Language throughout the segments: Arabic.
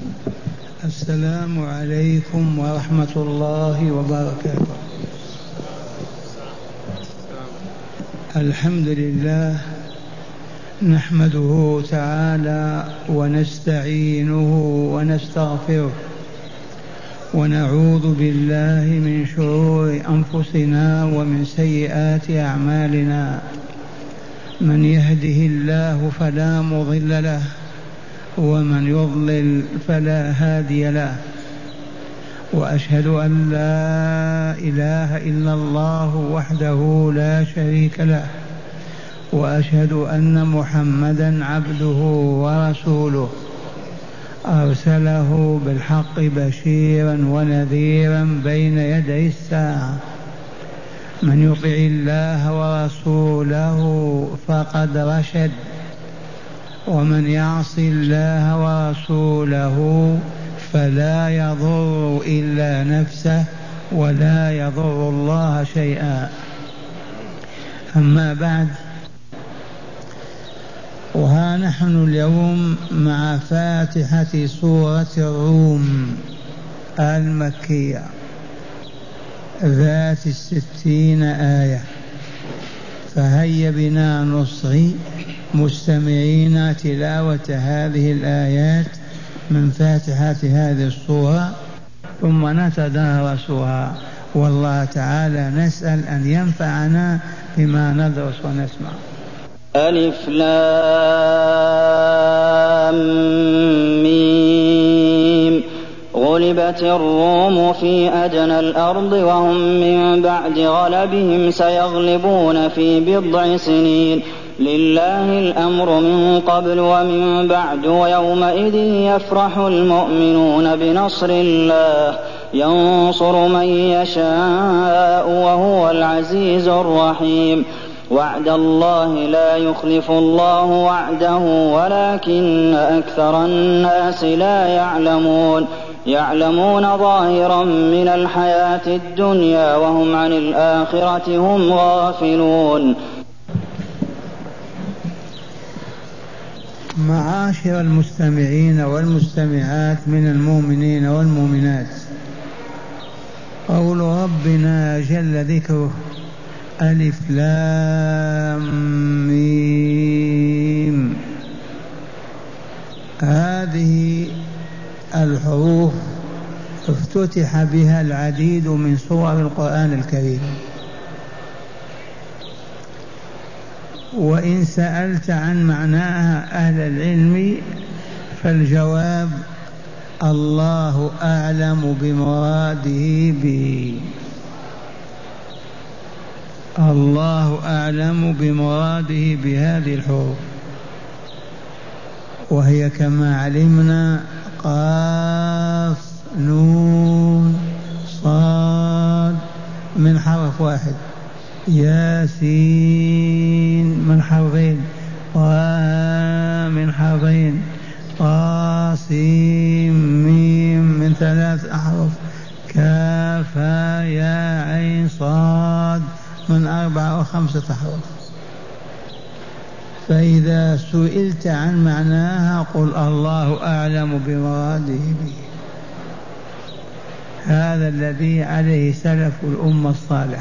السلام عليكم ورحمة الله وبركاته. الحمد لله نحمده تعالى ونستعينه ونستغفره ونعوذ بالله من شرور أنفسنا ومن سيئات أعمالنا. من يهده الله فلا مضل له ومن يضلل فلا هادي له، وأشهد أن لا إله إلا الله وحده لا شريك له، وأشهد أن محمدا عبده ورسوله أرسله بالحق بشيرا ونذيرا بين يدي الساعة. من يطع الله ورسوله فقد رشد، ومن يعص الله ورسوله فلا يضر إلا نفسه ولا يضر الله شيئا. أما بعد، وها نحن اليوم مع فاتحة سورة الروم المكية ذات 60 آية، فهيا بنا نصغي مستمعين تلاوة هذه الآيات من فاتحة هذه السورة ثم نتدارسها، والله تعالى نسأل أن ينفعنا بما ندرس ونسمع. ألف لام ميم. غلبت الروم في أدنى الأرض وهم من بعد غلبهم سيغلبون في بضع سنين. لله الأمر من قبل ومن بعد، ويومئذ يفرح المؤمنون بنصر الله، ينصر من يشاء وهو العزيز الرحيم. وعد الله لا يخلف الله وعده ولكن أكثر الناس لا يعلمون. يعلمون ظاهرا من الحياة الدنيا وهم عن الآخرة هم غافلون. معاشر المستمعين والمستمعات من المؤمنين والمؤمنات، قول ربنا جل ذكره ألف لام ميم، هذه الحروف افتتح بها العديد من سور القرآن الكريم. وإن سألت عن معناها أهل العلم فالجواب الله أعلم بمراده به، الله أعلم بمراده بهذه الحروف، وهي كما علمنا قاف نون صاد من حرف واحد، ياسين من حرفين، طه من حرفين، طاسيم ميم من 3 أحرف، كافا يا عين صاد من 4 أو 5 أحرف. فإذا سئلت عن معناها قل الله أعلم بمراده به. هذا الذي عليه سلف الأمة الصالح.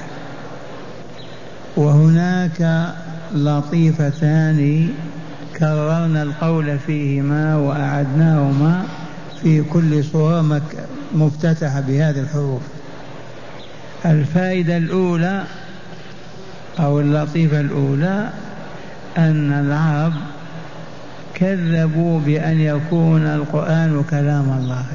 وهناك لطيفتان كررنا القول فيهما وأعدناهما في كل سورة مفتتحة بهذه الحروف. الفائدة الأولى أو اللطيفة الأولى أن العرب كذبوا بأن يكون القرآن كلام الله،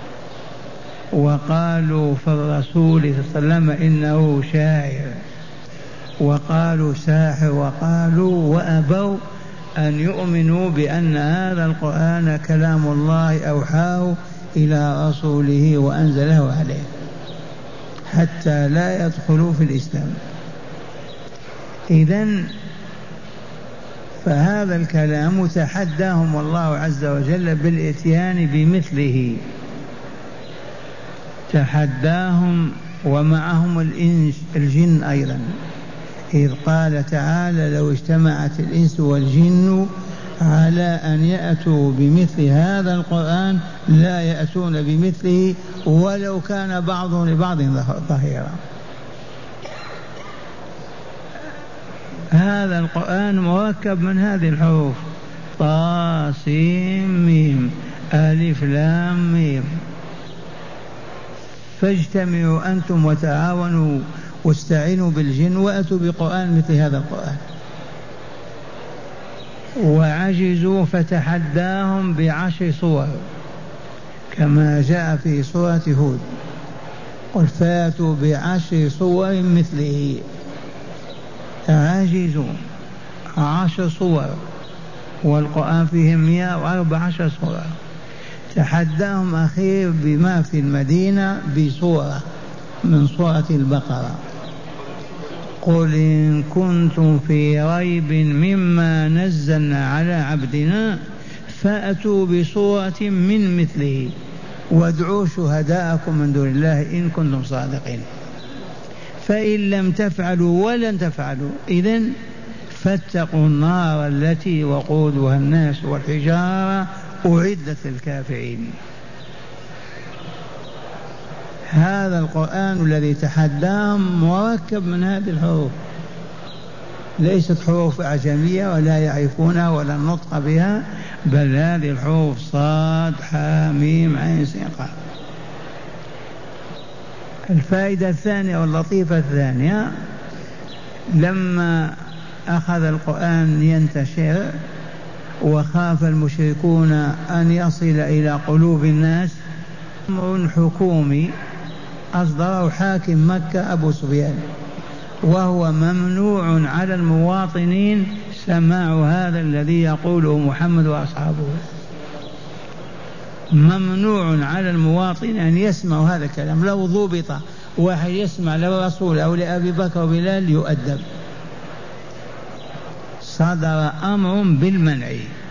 وقالوا في الرسول صلى الله عليه وسلم إنه شاعر، وقالوا ساحر، وقالوا وأبوا أن يؤمنوا بأن هذا القرآن كلام الله أوحاه إلى رسوله وأنزله عليه حتى لا يدخلوا في الإسلام. إذن فهذا الكلام تحداهم الله عز وجل بالإتيان بمثله، تحداهم ومعهم الإنس الجن أيضا، إذ قال تعالى لو اجتمعت الإنس والجن على أن يأتوا بمثل هذا القرآن لا يأتون بمثله ولو كان بعضهم لبعض ظهيرا. هذا القرآن مركب من هذه الحروف طا سين ميم ألف لام ميم. فاجتمعوا أنتم وتعاونوا واستعينوا بالجن وأتوا بقرآن مثل هذا القرآن. وعجزوا فتحداهم ب10 صور كما جاء في سورة هود قل فاتوا ب10 صور مثله. عجزوا 10 صور والقرآن فيه 114 صورة. تحداهم أخير بما في المدينة بصورة من سورة البقرة قل إن كنتم في ريب مما نزلنا على عبدنا فأتوا بصورة من مثله وادعوا شهداءكم من دون الله إن كنتم صادقين. فإن لم تفعلوا ولن تفعلوا إذن فاتقوا النار التي وقودها الناس والحجارة أعدت للكافرين. هذا القرآن الذي تحداهم مركب من هذه الحروف، ليست حروف أعجمية ولا يعرفونها ولا النطق بها، بل هذه الحروف صاد حا ميم عين سين قاف. الفائدة الثانية واللطيفة الثانية، لما أخذ القرآن ينتشر وخاف المشركون أن يصل إلى قلوب الناس، أمر حكومي أصدره حاكم مكة أبو سفيان، وهو ممنوع على المواطنين سماع هذا الذي يقوله محمد وأصحابه. ممنوع على المواطن أن يسمع هذا الكلام. لو ضبط واحد يسمع للرسول أو لأبي بكر وبلال يؤدب. صدر أمر بالمنع.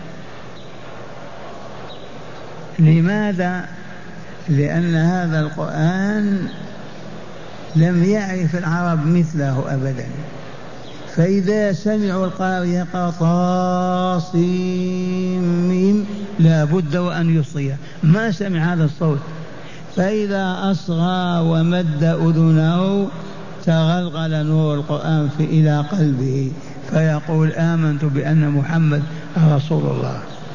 لماذا؟ لأن هذا القرآن لم يعرف العرب مثله أبدا. فإذا سمعوا القارئ يقرأ طاسيم لا بد وأن يصغي، ما سمع هذا الصوت. فإذا أصغى ومد أذنه تغلغل نور القرآن إلى قلبه فيقول آمنت بأن محمد رسول الله.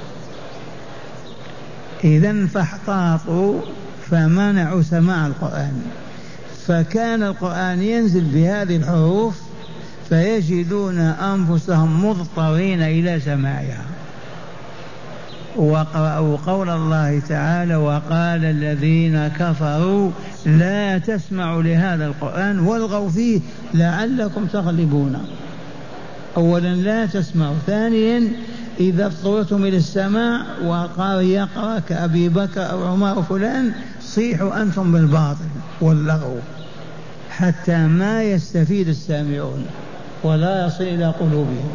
إذن فاحتاطوا فمنعوا سماع القرآن، فكان القرآن ينزل بهذه الحروف فيجدون أنفسهم مضطرين إلى سماعها. وقرأوا قول الله تعالى وقال الذين كفروا لا تسمعوا لهذا القرآن والغوا فيه لعلكم تغلبون. أولا لا تسمعوا، ثانيا إذا اضطررتم إلى السماع وقارئ يقرأ كأبي بكر أو عمر فلان صيحوا أنتم بالباطل واللغو حتى ما يستفيد السامعون ولا يصل إلى قلوبهم.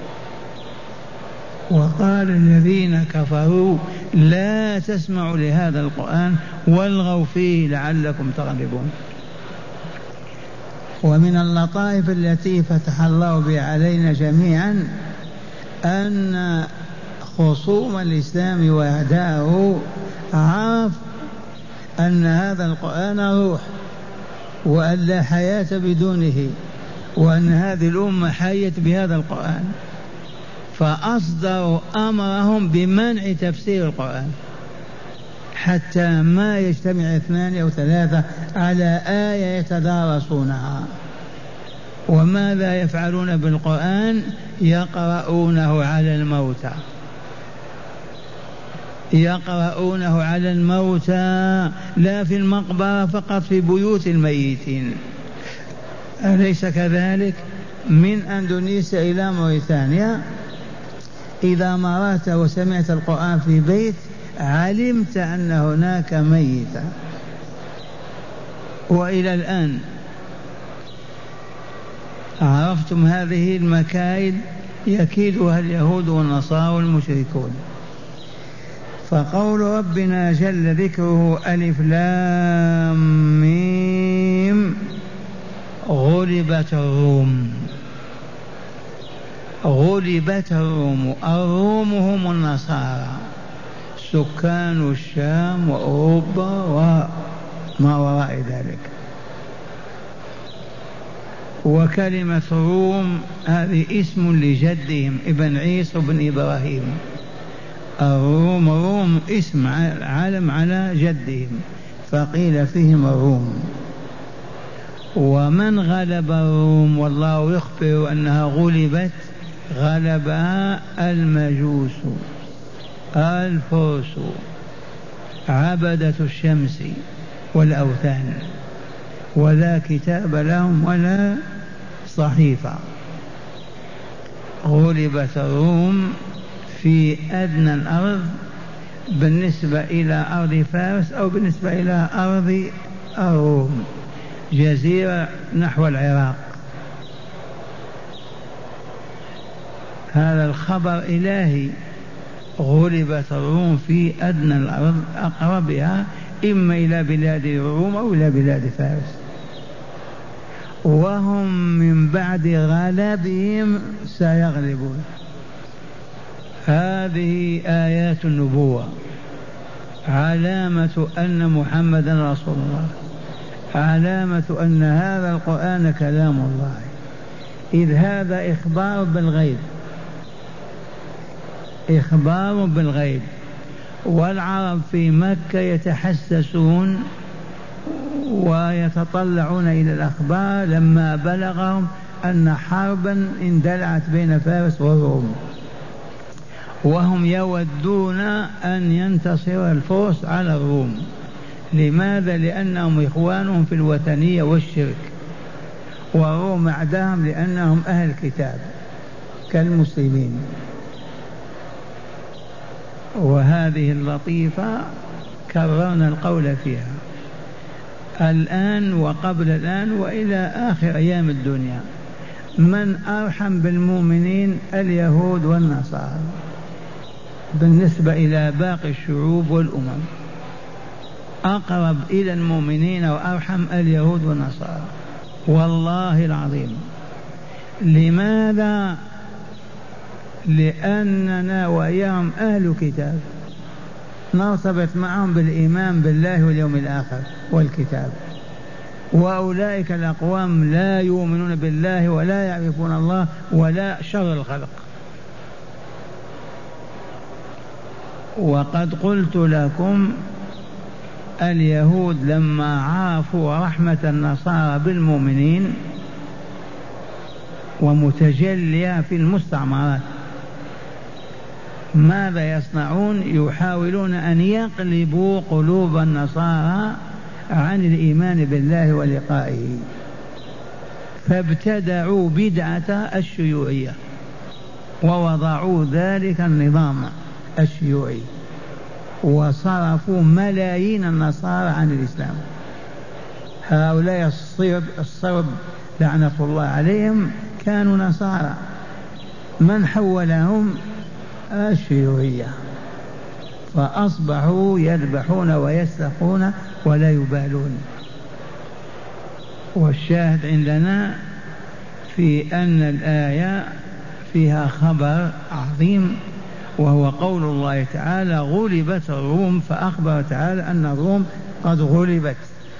وقال الذين كفروا لا تسمعوا لهذا القرآن والغوا فيه لعلكم تغلبون. ومن اللطائف التي فتح الله بها علينا جميعا أن خصوم الإسلام وأعداءه عرف أن هذا القرآن روح وأن لا حياة بدونه، وأن هذه الأمة حيت بهذا القرآن، فأصدروا أمرهم بمنع تفسير القرآن حتى ما يجتمع 2 أو 3 على آية يتدارسونها. وماذا يفعلون بالقرآن؟ يقرؤونه على الموتى، يقرؤونه على الموتى لا في المقبرة فقط، في بيوت الميتين. أليس كذلك؟ من أندونيسيا إلى موريتانيا إذا مررت وسمعت القرآن في بيت علمت أن هناك ميتا. وإلى الآن عرفتم هذه المكائد يكيدها اليهود والنصارى والمشركون. فقول ربنا جل ذكره ألف لام ميم غلبت الروم. غلبت الروم. الروم هم النصارى سكان الشام وأوروبا وما وراء ذلك. وكلمة روم هذه اسم لجدهم ابن عيسى بن إبراهيم. الروم روم اسم علم على جدهم فقيل فيهم الروم. ومن غلب الروم والله يخبر أنها غلبت غلبها المجوس الفرس عبدة الشمس والأوثان ولا كتاب لهم ولا صحيفة. غلبت الروم في أدنى الأرض بالنسبة إلى أرض فارس أو بالنسبة إلى أرض الروم جزيرة نحو العراق. هذا الخبر إلهي. غلبت الروم في أدنى الأرض أقربها إما إلى بلاد الروم أو إلى بلاد فارس. وهم من بعد غلبهم سيغلبون. هذه آيات النبوة علامة أن محمدا رسول الله، علامة أن هذا القرآن كلام الله، إذ هذا إخبار بالغيب، إخبار بالغيب. والعرب في مكة يتحسسون ويتطلعون إلى الأخبار لما بلغهم أن حربا اندلعت بين فارس والروم، وهم يودون أن ينتصر الفرس على الروم. لماذا؟ لأنهم إخوانهم في الوثنية والشرك، والروم أعداهم لأنهم أهل الكتاب كالمسلمين. وهذه اللطيفة كررنا القول فيها الآن وقبل الآن وإلى آخر أيام الدنيا. من أرحم بالمؤمنين؟ اليهود والنصارى بالنسبة إلى باقي الشعوب والأمم. أقرب إلى المؤمنين وأرحم اليهود والنصارى والله العظيم. لماذا؟ لأننا وإياهم أهل كتاب، نرتبط معهم بالإيمان بالله واليوم الآخر والكتاب. وأولئك الأقوام لا يؤمنون بالله ولا يعرفون الله ولا شر الخلق. وقد قلت لكم اليهود لما عرفوا رحمة النصارى بالمؤمنين ومتجلية في المستعمرات ماذا يصنعون؟ يحاولون أن يقلبوا قلوب النصارى عن الإيمان بالله ولقائه، فابتدعوا بدعة الشيوعية ووضعوا ذلك النظام الشيوعي وصرفوا ملايين النصارى عن الإسلام. هؤلاء الصرب لعنة الله عليهم كانوا نصارى، من حولهم؟ الشيوعية، فأصبحوا يذبحون ويسرقون ولا يبالون. والشاهد عندنا في أن الآية فيها خبر عظيم، وهو قول الله تعالى غلبت الروم، فأخبر تعالى أن الروم قد غلبت.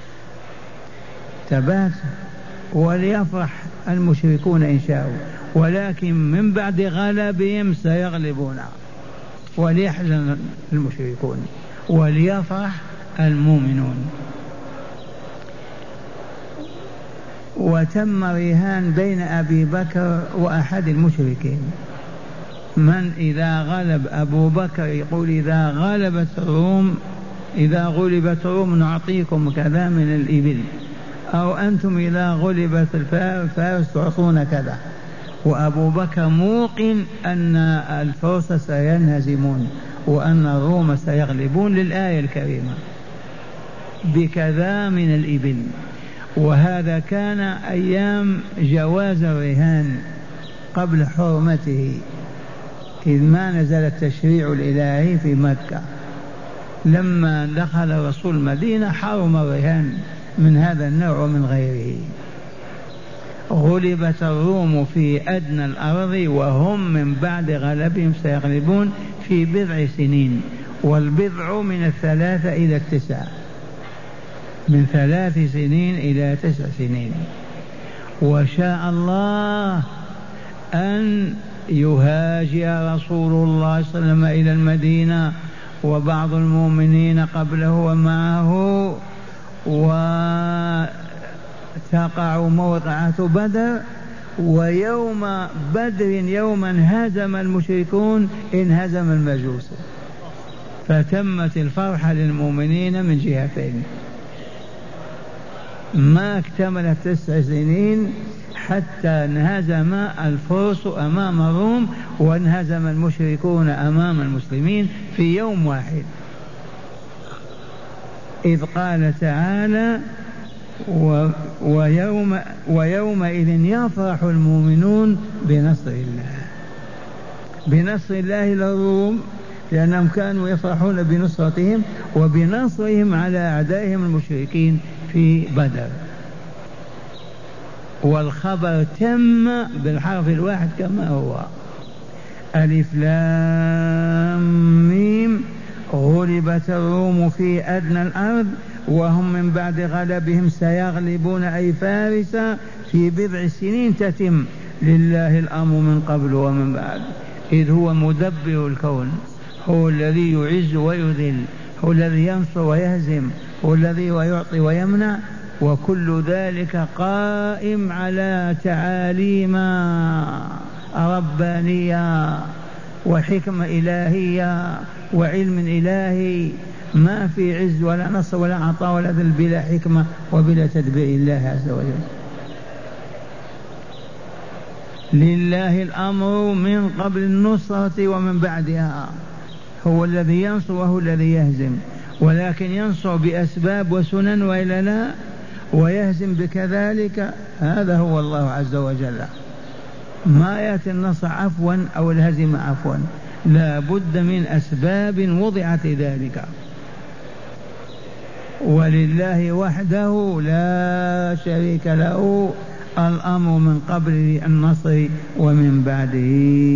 تبات وليفرح المشركون إن شاءوا، ولكن من بعد غلبهم سيغلبون. وليحزن المشركون وليفرح المؤمنون. وتم رهان بين أبي بكر وأحد المشركين. من إذا غلب أبو بكر يقول إذا غلبت الروم نعطيكم كذا من الإبل، أو أنتم إذا غلبت الفارس تعطون كذا. وأبو بكر موقن أن الفرس سينهزمون وأن الروم سيغلبون للآية الكريمة بكذا من الإبل. وهذا كان أيام جواز الرهان قبل حرمته، إذ ما نزل التشريع الإلهي في مكة. لما دخل الرسول المدينة حرم الرهان من هذا النوع ومن غيره. غلبت الروم في أدنى الأرض وهم من بعد غلبهم سيغلبون في بضع سنين، والبضع من 3 إلى 9، من 3 سنين إلى 9 سنين. وشاء الله أن يهاجر رسول الله صلى الله عليه وسلم إلى المدينة وبعض المؤمنين قبله ومعه، وتقع موقعة بدر، ويوم بدر يوما هزم المشركون انهزم المجوس، فتمت الفرحة للمؤمنين من جهتين. ما اكتملت 9 سنين حتى انهزم الفرس أمام الروم وانهزم المشركون أمام المسلمين في يوم واحد. إذ قال تعالى: ويومئذ يفرح المؤمنون بنصر الله. بنصر الله للروم لأنهم كانوا يفرحون بنصرتهم وبنصرهم على أعدائهم المشركين في بدر. والخبر تم بالحرف الواحد كما هو: ألف لام ميم، غلبت الروم في أدنى الأرض وهم من بعد غلبهم سيغلبون أي فارس في بضع سنين تتم، لله الأمر من قبل ومن بعد، إذ هو مدبر الكون، هو الذي يعز ويذل، هو الذي ينصر ويهزم، هو الذي يعطي ويمنع، وكل ذلك قائم على تعاليم ربانية وحكمة إلهية وعلم إلهي. ما في عز ولا نصر ولا عطاء ولا ذل بلا حكمة وبلا تدبير الله عز وجل. لله الأمر من قبل النصرة ومن بعدها، هو الذي ينصر وهو الذي يهزم، ولكن ينصر بأسباب وسنن وإلا لا، ويهزم بكذلك. هذا هو الله عز وجل. ما يأتي النصر عفوا أو الهزم عفوا، لا بد من أسباب وضعت ذلك. ولله وحده لا شريك له الأمر من قبل النصر ومن بعده.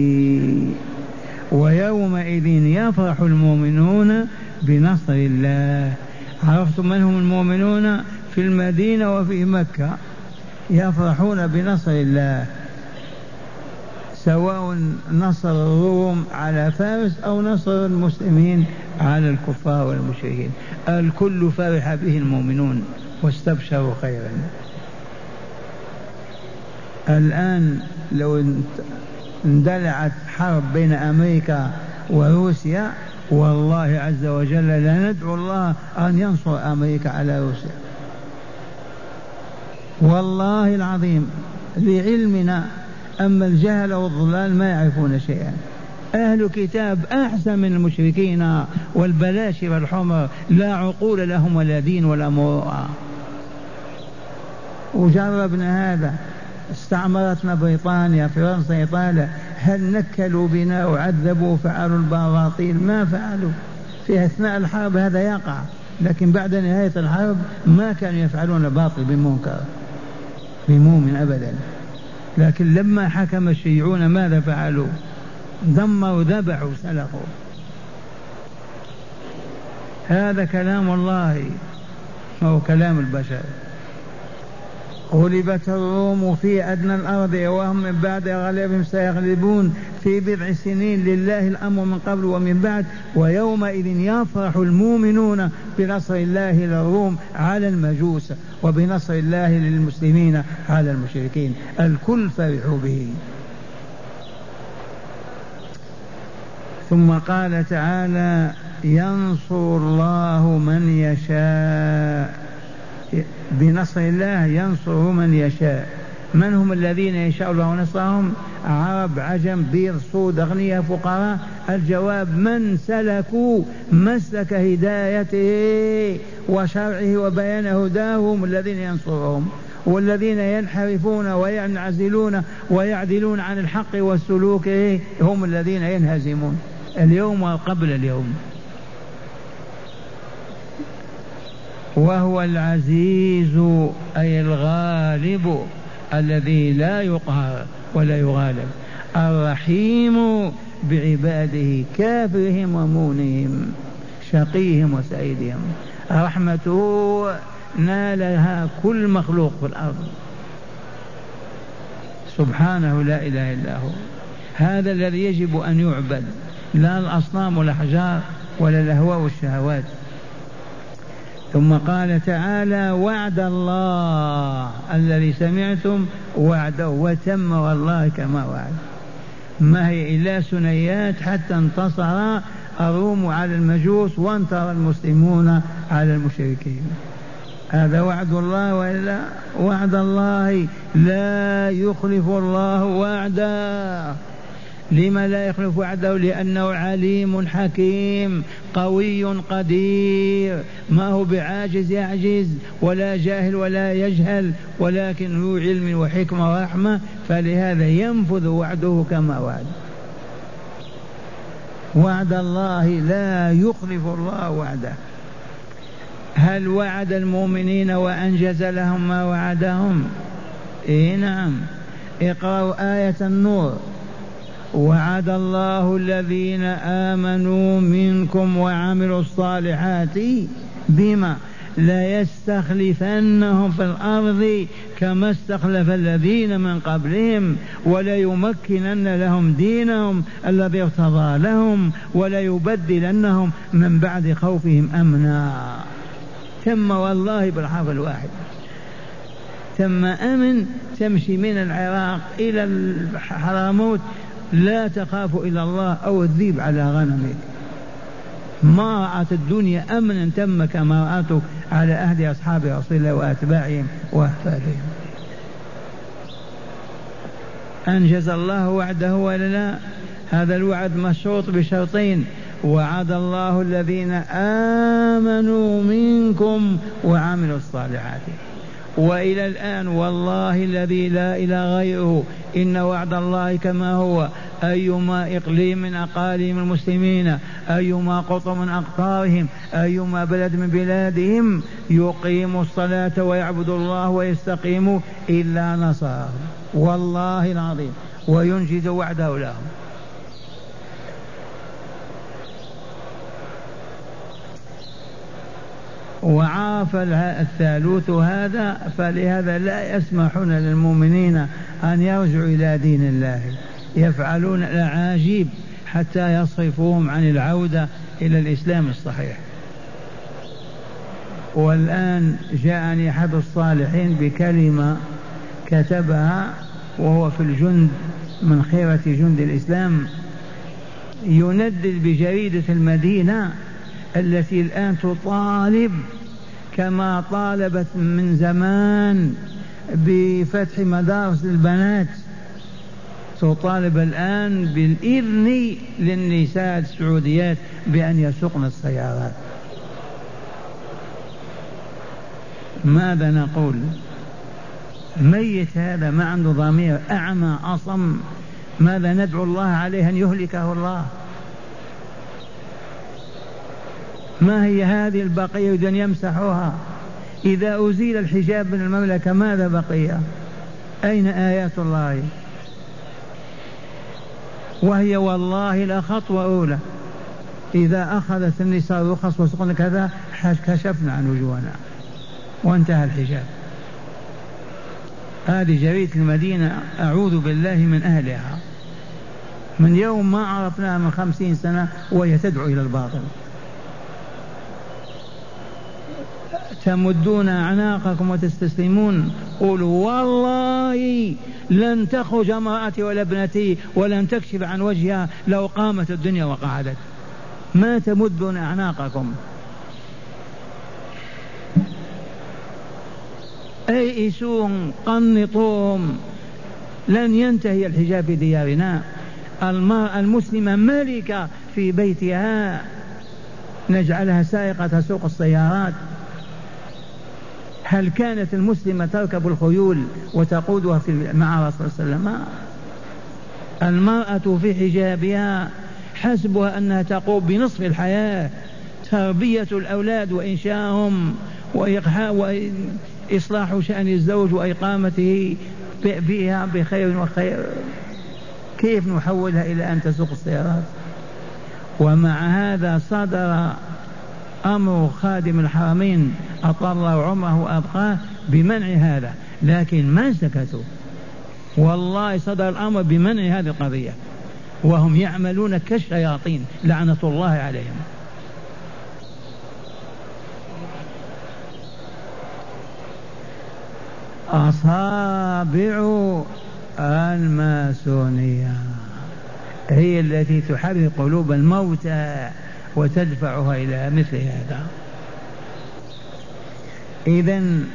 ويومئذ يفرح المؤمنون بنصر الله. عرفتم من هم المؤمنون في المدينة وفي مكة؟ يفرحون بنصر الله، سواء نصر الروم على فارس أو نصر المسلمين على الكفار والمشركين، الكل فرح به المؤمنون واستبشروا خيرا. الآن لو اندلعت حرب بين أمريكا وروسيا، والله عز وجل لا ندعو الله أن ينصر أمريكا على روسيا، والله العظيم لعلمنا. أما الجهل والضلال ما يعرفون شيئا. أهل كتاب أحسن من المشركين والبلاشر الحمر، لا عقول لهم ولا دين ولا مروءة. وجربنا هذا، استعمرتنا بريطانيا، فرنسا، إيطاليا، هل نكلوا بنا وعذبوا وفعلوا الباطل؟ ما فعلوا. في أثناء الحرب هذا يقع، لكن بعد نهاية الحرب ما كانوا يفعلون الباطل بمنكر بمؤمن أبدا. لكن لما حكم الشيعون ماذا فعلوا؟ دمروا ذبحوا سلخوا. هذا كلام الله هو كلام البشر. غلبت الروم في أدنى الأرض وهم من بعد غلبهم سيغلبون في بضع سنين، لله الأمر من قبل ومن بعد. ويومئذ يفرح المؤمنون بنصر الله للروم على المجوس وبنصر الله للمسلمين على المشركين، الكل فرحوا به. ثم قال تعالى: ينصر الله من يشاء. بنصر الله ينصر من يشاء. من هم الذين يشاء الله نصرهم؟ عرب، عجم، بيض، سود، أغنياء، فقراء. الجواب: من سلكوا مسلك هدايته وشرعه وبيان هداهم الذين ينصرهم، والذين ينحرفون وينعزلون ويعدلون عن الحق والسلوك هم الذين ينهزمون اليوم وقبل اليوم. وهو العزيز أي الغالب الذي لا يقهر ولا يغالب، الرحيم بعباده كافرهم ومؤمنهم شقيهم وسعيدهم، رحمته نالها كل مخلوق في الأرض سبحانه لا إله إلا هو. هذا الذي يجب أن يعبد، لا الأصنام ولا الأحجار ولا الأهواء والشهوات. ثم قال تعالى وعد الله الذي سمعتم وعده وتم والله كما وعد. ما هي إلا ثنيات حتى انتصر الروم على المجوس وانتصر المسلمون على المشركين. هذا وعد الله وإلا وعد الله لا يخلف الله وعده. لما لا يخلف وعده؟ لأنه عليم حكيم قوي قدير، ما هو بعاجز يعجز ولا جاهل ولا يجهل، ولكن ذو علم وحكمة ورحمة، فلهذا ينفذ وعده كما وعد. وعد الله لا يخلف الله وعده. هل وعد المؤمنين وأنجز لهم ما وعدهم؟ إيه نعم. اقرأوا آية النور: وعد الله الذين آمنوا منكم وعملوا الصالحات بما لا يستخلفنهم في الأرض كما استخلف الذين من قبلهم ولا يمكنن لهم دينهم الذي ارتضى لهم ولا يبدلنهم من بعد خوفهم أمنا. تم والله بالحرف الواحد. تم أمن، تمشي من العراق إلى الحراموت لا تخاف إلا الله أو الذيب على غنمك. ما رأت الدنيا أمنا تم كما رأته على أهد أصحاب رسول الله وأتباعهم وأحفادهم. أنجز الله وعده ولا لا؟ هذا الوعد مشروط بشرطين: وعد الله الذين آمنوا منكم وعملوا الصالحات. وإلى الآن والله الذي لا إله غيره إن وعد الله كما هو. أيما إقليم من أقاليم المسلمين، أيما قطر من أقطارهم، أيما بلد من بلادهم يقيموا الصلاة ويعبدوا الله ويستقيموا إلا نصرهم والله العظيم وينجز وعده لهم. وعاف الثالوث هذا، فلهذا لا يسمحون للمؤمنين أن يرجعوا إلى دين الله، يفعلون الأعاجيب حتى يصرفوهم عن العودة إلى الإسلام الصحيح. والآن جاءني أحد الصالحين بكلمة كتبها وهو في الجند من خيرة جند الإسلام، يندد بجريدة المدينة التي الآن تطالب كما طالبت من زمان بفتح مدارس للبنات، تطالب الآن بالإذن للنساء السعوديات بأن يسوقن السيارات. ماذا نقول؟ ميت هذا، ما عنده ضمير، أعمى أصم. ماذا ندعو الله عليه؟ أن يهلكه الله. ما هي هذه البقية يريد أن يمسحوها؟ إذا أزيل الحجاب من المملكة ماذا بقي؟ أين آيات الله؟ وهي والله لا خطوة أولى. إذا أخذت النساء رخص وسقنا كذا كشفنا عن وجوهنا وانتهى الحجاب. هذه جريدة المدينة أعوذ بالله من أهلها، من يوم ما عرفناها من 50 سنة وهي تدعو إلى الباطل. تمدون أعناقكم وتستسلمون. قولوا والله لن تخرج امرأتي ولا ابنتي ولن تكشف عن وجهها لو قامت الدنيا وقعدت. ما تمدون أعناقكم. أيئسوهم قنطوهم. لن ينتهي الحجاب في ديارنا. المرأة المسلمة ملكة في بيتها، نجعلها سائقة سوق السيارات. هل كانت المسلمة تركب الخيول وتقودها مع رسول الله صلى الله عليه وسلم؟ المرأة في حجابها حسبها أنها تقوم بنصف الحياة، تربية الأولاد وإنشاءهم وإصلاح شأن الزوج وإقامته بها بخير وخير، كيف نحولها إلى أن تسوق السيارات؟ ومع هذا صدر أمر خادم الحرمين أطال الله عمره وأبقاه بمنع هذا، لكن ما سكتوا، والله صدر الأمر بمنع هذه القضية وهم يعملون كالشياطين لعنة الله عليهم. أصابع الماسونية هي التي تحرك قلوب الموتى وتدفعها إلى مثل هذا. إذن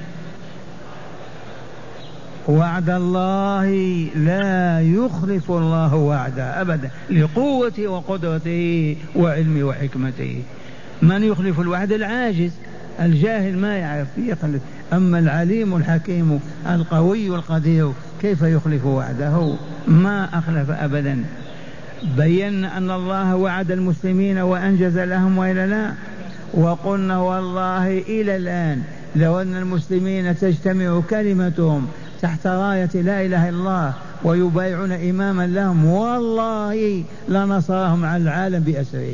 وعد الله لا يخلف الله وعده أبدا لقوته وقدرته وعلمه وحكمته. من يخلف الوعد؟ العاجز الجاهل ما يعرف يخلف، أما العليم الحكيم القوي القدير كيف يخلف وعده؟ ما أخلف أبدا. بينا أن الله وعد المسلمين وأنجز لهم وإلا لا؟ وقلنا والله إلى الآن لو أن المسلمين تجتمع كلمتهم تحت راية لا إله إلا الله ويبايعون إماما لهم والله لنصرهم على العالم بأسره.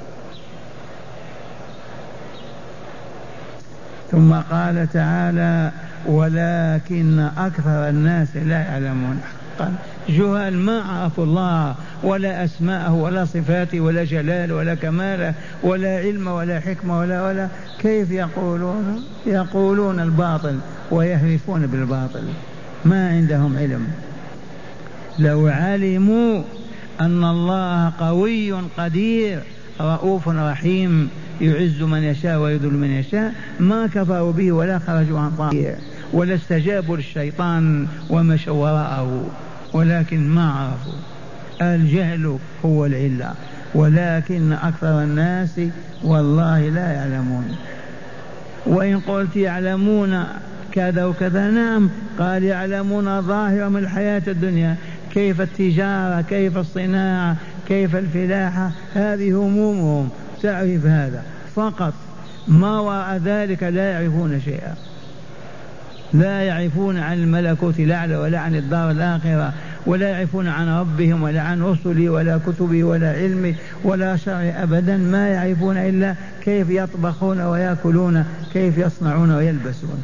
ثم قال تعالى ولكن أكثر الناس لا يعلمون. حقا جهال ما عرفوا الله ولا أسماءه ولا صفاته ولا جلال ولا كماله ولا علم ولا حكمة ولا كيف يقولون الباطل ويهرفون بالباطل، ما عندهم علم. لو علموا أن الله قوي قدير رؤوف رحيم يعز من يشاء ويذل من يشاء ما كفروا به ولا خرجوا عن طاعته ولا استجابوا للشيطان ومشوا وراءه، ولكن ما عرفوا. الجهل هو العلة، ولكن أكثر الناس والله لا يعلمون. وإن قلت يعلمون كذا وكذا، نعم قال يعلمون ظاهرا من الحياة الدنيا، كيف التجارة كيف الصناعة كيف الفلاحة، هذه همومهم تعرف هذا فقط، ما وراء ذلك لا يعرفون شيئا، لا يعرفون عن الملكوت الأعلى ولا عن الدار الآخرة ولا يعرفون عن ربهم ولا عن رسله ولا كتبه ولا علمه ولا شرع أبدا، ما يعرفون إلا كيف يطبخون ويأكلون كيف يصنعون ويلبسون.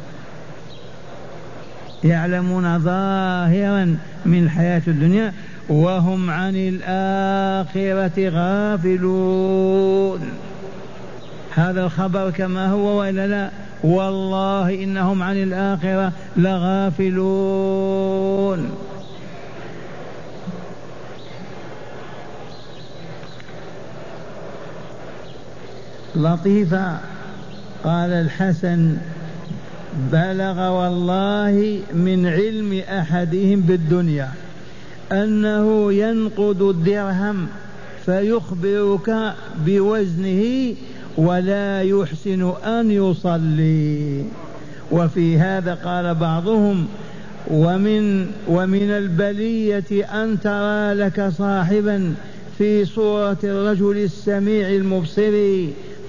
يعلمون ظاهرا من الحياة الدنيا وهم عن الآخرة غافلون. هذا الخبر كما هو وإلا لا؟ والله إنهم عن الآخرة لغافلون. لطيفة قال الحسن بلغ والله من علم أحدهم بالدنيا أنه ينقض الدرهم فيخبرك بوزنه ولا يحسن أن يصلي. وفي هذا قال بعضهم ومن البلية أن ترى لك صاحبا في صورة الرجل السميع المبصر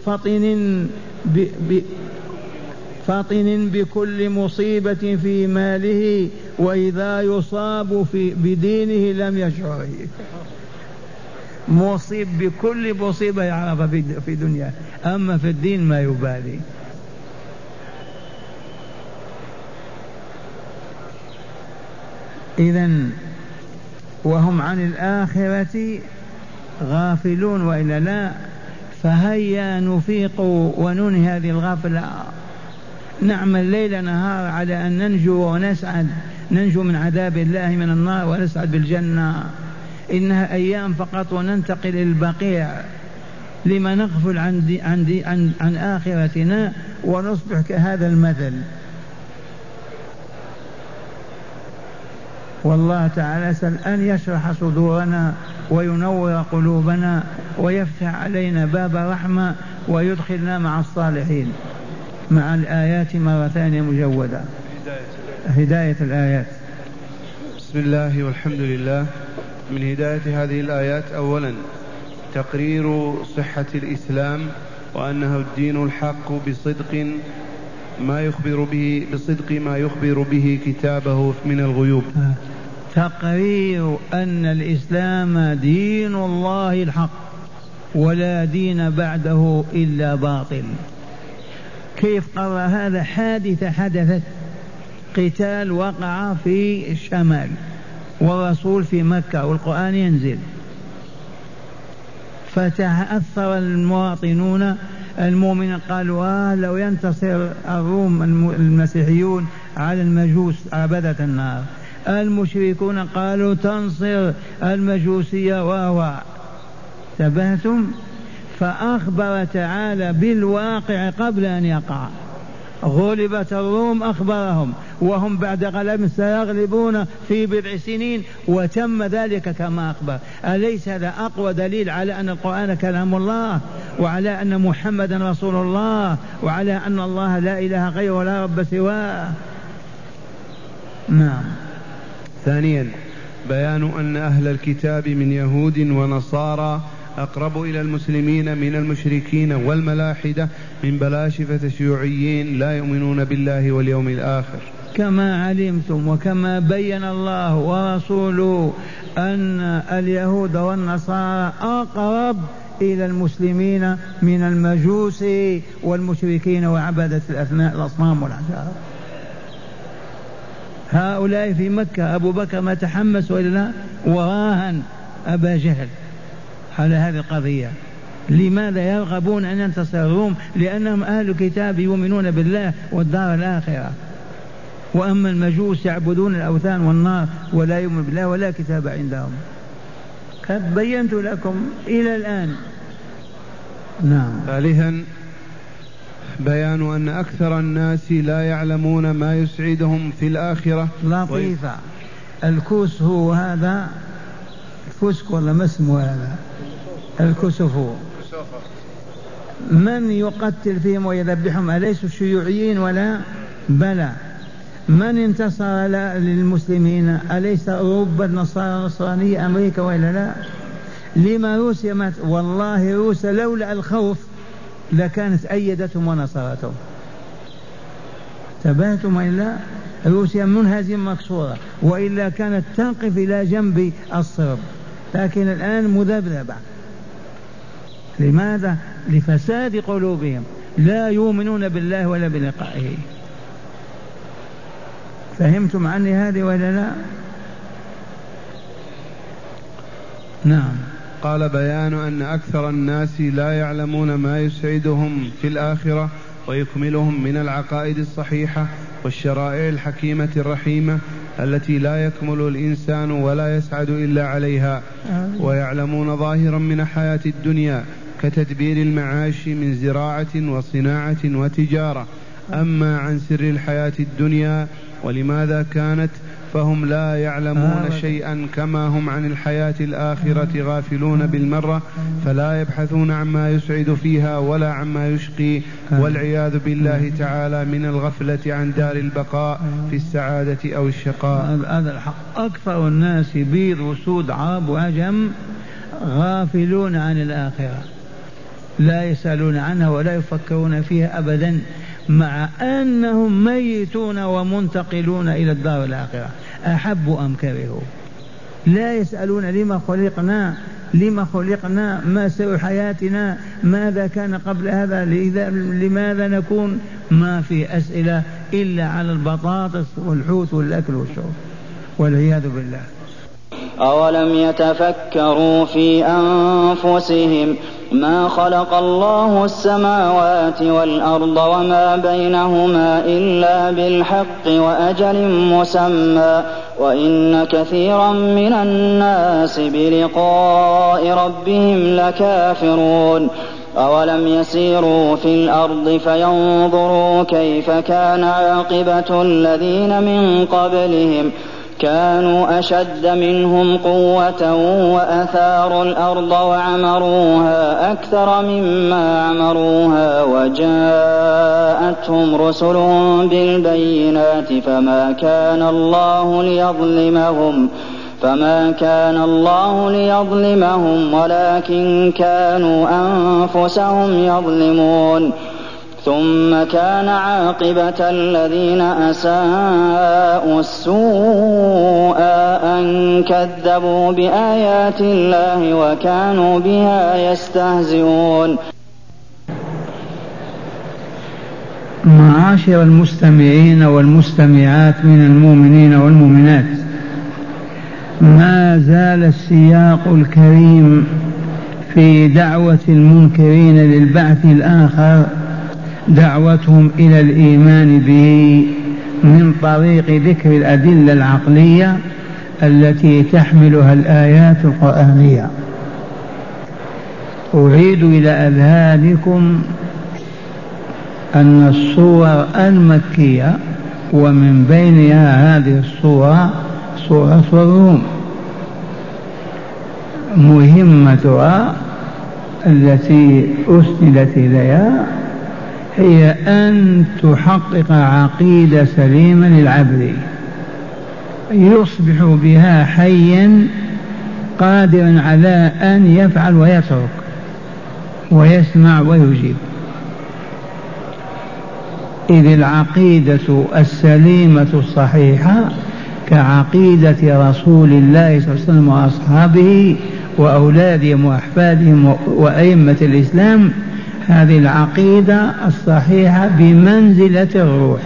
فطن بكل مصيبة في ماله وإذا يصاب بدينه لم يشعر، مصيب بكل مصيبة يعرف في دنيا، أما في الدين ما يبالي. إذن وهم عن الآخرة غافلون وإلا لا؟ فهيا نفيق وننهي هذه الغفلة، نعمل ليل نهار على أن ننجو ونسعد، ننجو من عذاب الله من النار ونسعد بالجنة. إنها أيام فقط وننتقل إلى البقيع. لما نغفل عن آخرتنا ونصبح كهذا المثل؟ والله تعالى أسأل أن يشرح صدورنا وينور قلوبنا ويفتح علينا باب رحمة ويدخلنا مع الصالحين مع الآيات مرة ثانية مجودة. هداية الآيات. بسم الله والحمد لله. من هداية هذه الآيات أولا تقرير صحة الإسلام وأنه الدين الحق بصدق ما يخبر به بصدق ما يخبر به كتابه من الغيوب. تقرير أن الإسلام دين الله الحق ولا دين بعده إلا باطل. كيف قرر هذا؟ حادثة حدثت، قتال وقع في الشمال والرسول في مكة والقرآن ينزل، فتأثر المواطنون المؤمنين قالوا لو ينتصر الروم المسيحيون على المجوس عبدة النار، المشركون قالوا تنصر المجوسية وهو تبهتم. فأخبر تعالى بالواقع قبل أن يقع. غلبت الروم أخبرهم وهم بعد غلب سيغلبون في بضع سنين، وتم ذلك كما أخبر. أليس هذا أقوى دليل على أن القرآن كلام الله، وعلى أن محمدا رسول الله، وعلى أن الله لا إله غيره ولا رب سواه؟ نعم. ثانيا بيان أن أهل الكتاب من يهود ونصارى أقرب إلى المسلمين من المشركين والملاحدة من بلاشفة الشيوعيين لا يؤمنون بالله واليوم الآخر، كما علمتم وكما بين الله ورسوله أن اليهود والنصارى أقرب إلى المسلمين من المجوس والمشركين وعبدة الأصنام والأحجار. هؤلاء في مكة أبو بكر ما تحمس وإلا وراهن أبا جهل على هذه القضية. لماذا يرغبون أن ينتصر الروم؟ لأنهم أهل كتاب يؤمنون بالله والدار الآخرة، وأما المجوس يعبدون الأوثان والنار ولا يؤمن بالله ولا كتاب عندهم. قد بينت لكم إلى الآن. نعم. ثالثا بيان أن أكثر الناس لا يعلمون ما يسعدهم في الآخرة. لطيفة. الكوس هو هذا الفسك ولا ما اسمه هذا؟ الكسف. من يقتل فيهم ويذبحهم أليسوا شيوعيين ولا؟ بلى. من انتصر للمسلمين؟ أليس أوروبا النصارى نصرانية أمريكا ولا لا؟ لما روسيا مات؟ والله روسيا لولا الخوف لكانت أيدتهم ونصرتهم. تبهتم إلا روسيا منهزمة مكسورة، وإلا كانت تنقف إلى جنب الصرب، لكن الآن مذبذبة. لماذا؟ لفساد قلوبهم، لا يؤمنون بالله ولا بلقائه. فهمتم عني هذه ولا لا؟ نعم. قال بيان أن أكثر الناس لا يعلمون ما يسعدهم في الآخرة ويكملهم من العقائد الصحيحة والشرائع الحكيمة الرحيمة التي لا يكمل الإنسان ولا يسعد إلا عليها، ويعلمون ظاهرا من حياة الدنيا كتدبير المعاش من زراعة وصناعة وتجارة. أما عن سر الحياة الدنيا ولماذا كانت فهم لا يعلمون شيئا، كما هم عن الحياة الآخرة غافلون بالمرة، فلا يبحثون عما يسعد فيها ولا عما يشقي، والعياذ بالله تعالى من الغفلة عن دار البقاء في السعادة أو الشقاء. هذا الحق. أكثر الناس بيض وسود عرب وعجم غافلون عن الآخرة، لا يسألون عنها ولا يفكرون فيها أبدا، مع أنهم ميتون ومنتقلون إلى الدار الآخرة أحبوا أم كرهوا. لا يسألون لما خلقنا، ما سر حياتنا، ماذا كان قبل هذا، لماذا نكون. ما في أسئلة إلا على البطاطس والحوت والأكل والشرب والعياذ بالله. أولم يتفكروا في أنفسهم ما خلق الله السماوات والأرض وما بينهما إلا بالحق وأجل مسمى وإن كثيرا من الناس بلقاء ربهم لكافرون. أولم يسيروا في الأرض فينظروا كيف كان عاقبة الذين من قبلهم كانوا أشد منهم قوة وأثاروا الأرض وعمروها أكثر مما عمروها وجاءتهم رسلهم بالبينات فما كان الله ليظلمهم ولكن كانوا أنفسهم يظلمون. ثم كان عاقبة الذين أساءوا السوء أن كذبوا بآيات الله وكانوا بها يستهزئون. معاشر المستمعين والمستمعات من المؤمنين والمؤمنات، ما زال السياق الكريم في دعوة المنكرين للبعث الآخر دعوتهم إلى الإيمان به من طريق ذكر الأدلة العقلية التي تحملها الآيات القرآنية. أعيد إلى أذهانكم أن الصور المكية ومن بينها هذه الصورة سورة الروم مهمتها التي أسندت إليها هي أن تحقق عقيدة سليمة للعبد يصبح بها حيا قادرا على أن يفعل ويترك ويسمع ويجيب. إذ العقيدة السليمة الصحيحة كعقيدة رسول الله صلى الله عليه وسلم وأصحابه وأولادهم وأحفادهم وأئمة الإسلام، هذه العقيدة الصحيحة بمنزلة الروح،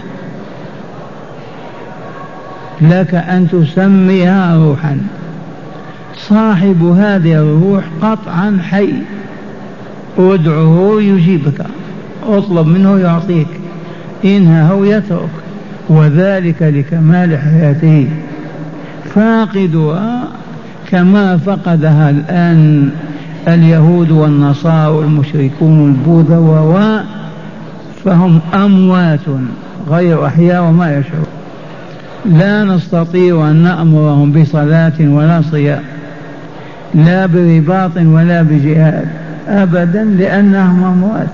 لك أن تسميها روحا. صاحب هذه الروح قطعا حي، ادعه يجيبك، اطلب منه يعطيك، إنهه يترك، وذلك لكمال حياته. فاقدها كما فقدها الآن اليهود والنصارى والمشركون والبوذا فهم أموات غير أحياء وما يشعرون. لا نستطيع أن نأمرهم بصلاة ولا صيام، لا برباط ولا بجهاد أبدا، لأنهم أموات.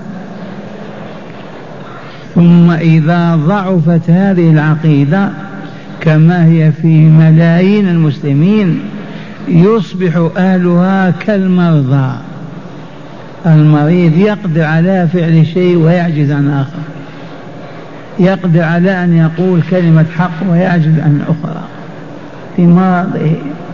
ثم إذا ضعفت هذه العقيدة كما هي في ملايين المسلمين يصبح أهلها كالمرضى. المريض يقدر على فعل شيء ويعجز عن آخر، يقدر على أن يقول كلمة حق ويعجز عن أخرى في مرضه.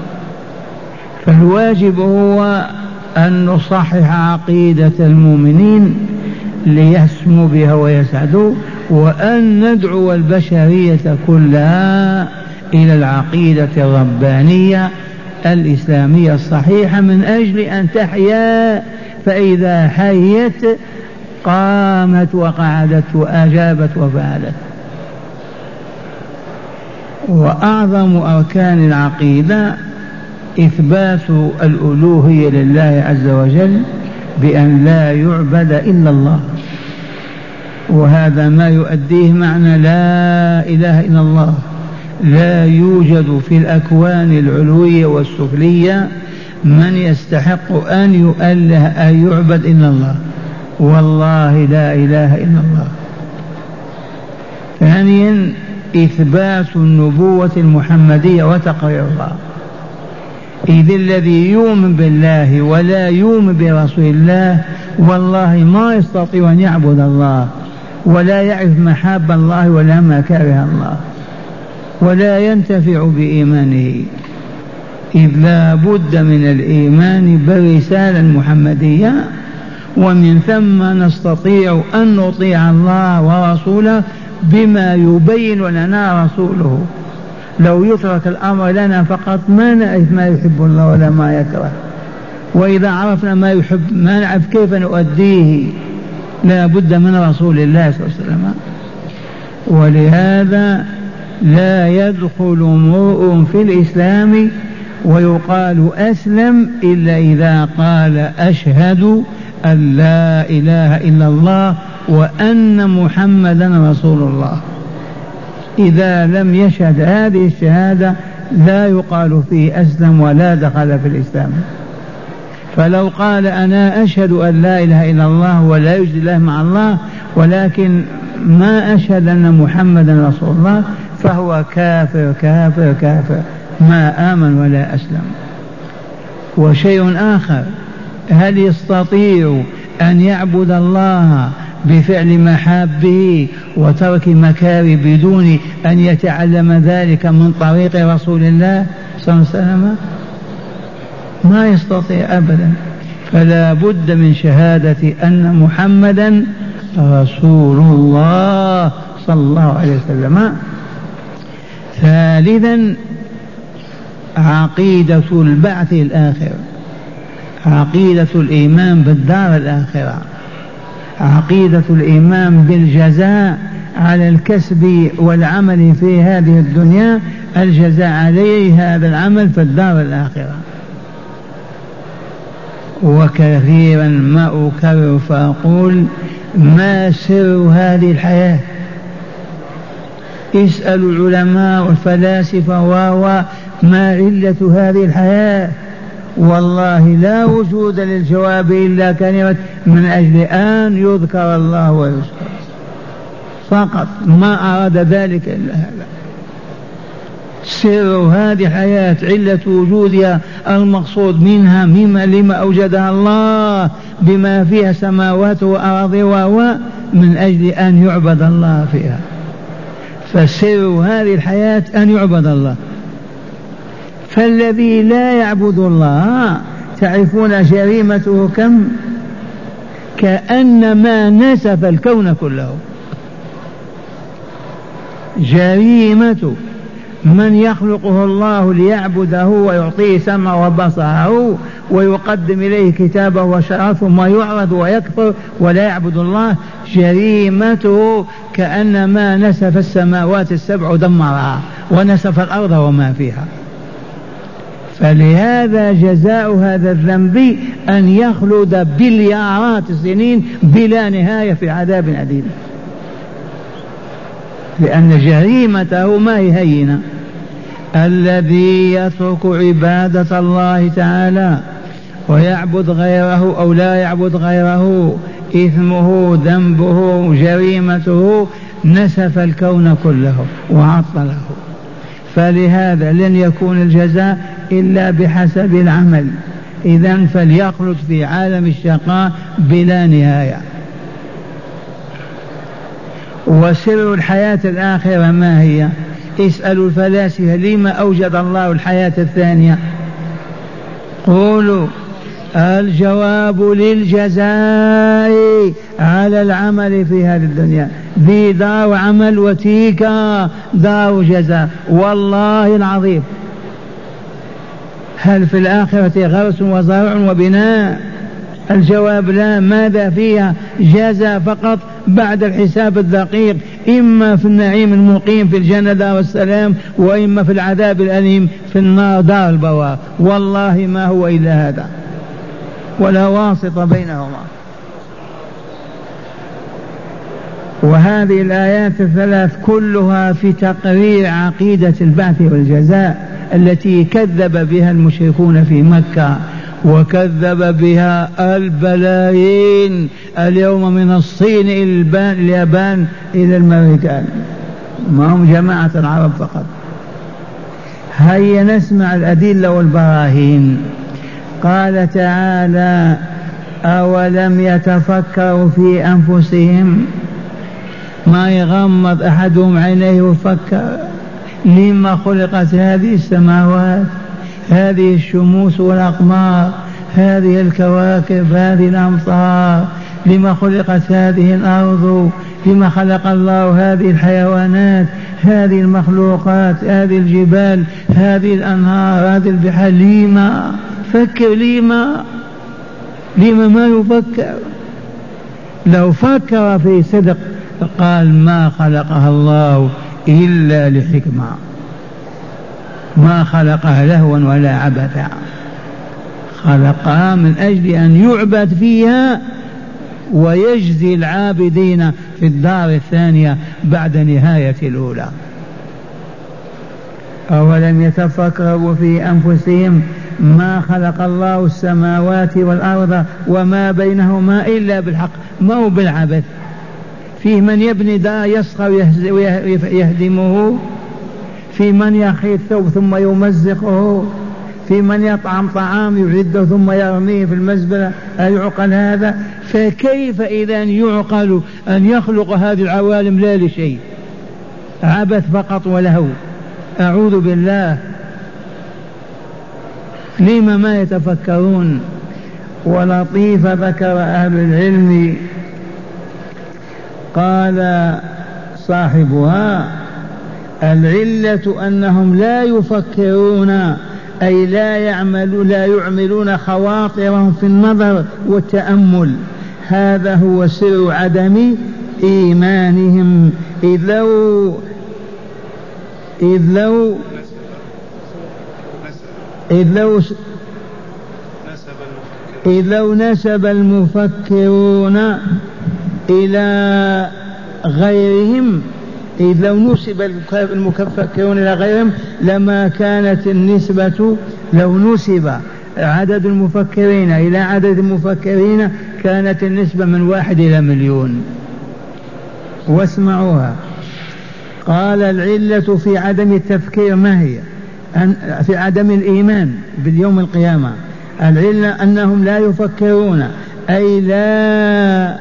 فالواجب هو أن نصحح عقيدة المؤمنين ليسموا بها ويسعدوا، وأن ندعو البشرية كلها إلى العقيدة الربانية الإسلامية الصحيحة من أجل أن تحيا. فإذا حيت قامت وقعدت وأجابت وفعلت. وأعظم أركان العقيدة إثبات الألوهية لله عز وجل بأن لا يعبد إلا الله، وهذا ما يؤديه معنى لا إله إلا الله. لا يوجد في الأكوان العلوية والسفلية من يستحق أن يؤله أن يعبد إلا الله، والله لا إله إلا الله. ثانيا إثبات النبوة المحمدية وتقريرها، إذ الذي يؤمن بالله ولا يؤمن برسول الله والله ما يستطيع أن يعبد الله ولا يعرف محاب الله ولا مكاره الله ولا ينتفع بإيمانه، إذ لا بد من الإيمان بالرسالة المحمدية. ومن ثم نستطيع أن نطيع الله ورسوله بما يبين لنا رسوله. لو يترك الأمر لنا فقط ما نعرف ما يحب الله ولا ما يكره، وإذا عرفنا ما يحب ما نعرف كيف نؤديه. لا بد من رسول الله صلى الله عليه وسلم. ولهذا لا يدخل امرؤ في الإسلام ويقال أسلم إلا إذا قال أشهد أن لا إله إلا الله وأن محمدا رسول الله. إذا لم يشهد هذه الشهادة لا يقال فيه أسلم ولا دخل في الإسلام. فلو قال أنا أشهد أن لا إله إلا الله ولا يوجد إله مع الله ولكن ما أشهد أن محمدا رسول الله فهو كافر كافر كافر، ما آمن ولا أسلم. وشيء آخر، هل يستطيع أن يعبد الله بفعل محابه وترك مكاره بدون أن يتعلم ذلك من طريق رسول الله صلى الله عليه وسلم؟ ما يستطيع أبدا. فلا بد من شهادة أن محمدا رسول الله صلى الله عليه وسلم. ثالثا عقيدة البعث الآخر، عقيدة الإيمان بالدار الآخرة، عقيدة الإيمان بالجزاء على الكسب والعمل في هذه الدنيا، الجزاء عليه هذا العمل في الدار الآخرة. وكثيرا ما أكرر فأقول ما سر هذه الحياة؟ اسألوا العلماء والفلاسفة ما علة هذه الحياة؟ والله لا وجود للجواب إلا كلمة من أجل أن يذكر الله ويذكر فقط، ما أراد ذلك إلا هذا. سر هذه الحياة، علة وجودها، المقصود منها لما أوجدها الله بما فيها سماوات وأرض من أجل أن يعبد الله فيها. فسر هذه الحياة أن يعبد الله. فالذي لا يعبد الله تعرفون جريمته كم؟ كأنما نسف الكون كله. جريمة من يخلقه الله ليعبده ويعطيه سمع وبصره ويقدم إليه كتابه وشرعه ثم يعرض ويكفر ولا يعبد الله، جريمته كأنما نسف السماوات السبع دمرها ونسف الأرض وما فيها. فلهذا جزاء هذا الذنب أن يخلد بليارات السنين بلا نهاية في عذاب أليم، لأن جريمته ما هي هينة. الذي يترك عبادة الله تعالى ويعبد غيره أو لا يعبد غيره إثمه ذنبه جريمته نسف الكون كله وعطله. فلهذا لن يكون الجزاء إلا بحسب العمل. إذن فليخلد في عالم الشقاء بلا نهاية. وسر الحياة الآخرة ما هي؟ اسألوا الفلاسفة لما أوجد الله الحياة الثانية؟ قولوا الجواب للجزاء على العمل في هذه الدنيا. ذي دار عمل وتيك دار جزاء. والله العظيم هل في الآخرة غرس وزرع وبناء؟ الجواب لا. ماذا فيها؟ جزاء فقط بعد الحساب الدقيق، إما في النعيم المقيم في الجنة دار السلام، وإما في العذاب الأليم في النار دار البوار. والله ما هو إلا هذا ولا واسطة بينهما. وهذه الآيات الثلاث كلها في تقرير عقيدة البعث والجزاء التي كذب بها المشركون في مكة وكذب بها البلايين اليوم من الصين إلى اليابان إلى الأمريكان، ما هم جماعة العرب فقط. هيا نسمع الأدلة والبراهين. قال تعالى أولم يتفكروا في أنفسهم؟ ما يغمض أحدهم عينيه وفكر لما خلقت هذه السماوات، هذه الشموس والأقمار، هذه الكواكب، هذه الأمطار، لما خلقت هذه الأرض، لما خلق الله هذه الحيوانات، هذه المخلوقات، هذه الجبال، هذه الأنهار، هذه البحار. لما فكر؟ لما ما يفكر؟ لو فكر في صدق قال ما خلقها الله إلا لحكمة، ما خلقها لهوا ولا عبثا، خلقها من أجل أن يعبد فيها ويجزي العابدين في الدار الثانية بعد نهاية الأولى. أولم يتفكروا في أنفسهم ما خلق الله السماوات والأرض وما بينهما إلا بالحق، ما هو بالعبث. فيه من يبني دار يصغر ويهدمه، في من يخيط ثوب ثم يمزقه، في من يطعم طعام يعده ثم يرميه في المزبلة، أيعقل هذا؟ فكيف إذا يعقل أن يخلق هذه العوالم لا لشيء، عبث فقط ولهو؟ أعوذ بالله. لما ما يتفكرون؟ ولطيف ذكر أهل العلم، قال صاحبها: العلة أنهم لا يفكرون، أي لا يعملون خواطرهم في النظر والتأمل. هذا هو سر عدم إيمانهم. إذ لو نسب المفكرون إلى غيرهم، إذ لو نسب المفكرون إلى غيرهم لما كانت النسبة، لو نسب عدد المفكرين إلى عدد المفكرين كانت النسبة من 1 إلى 1,000,000. واسمعوها. قال: العلة في عدم التفكير ما هي؟ في عدم الإيمان باليوم القيامة. العلة أنهم لا يفكرون، أي لا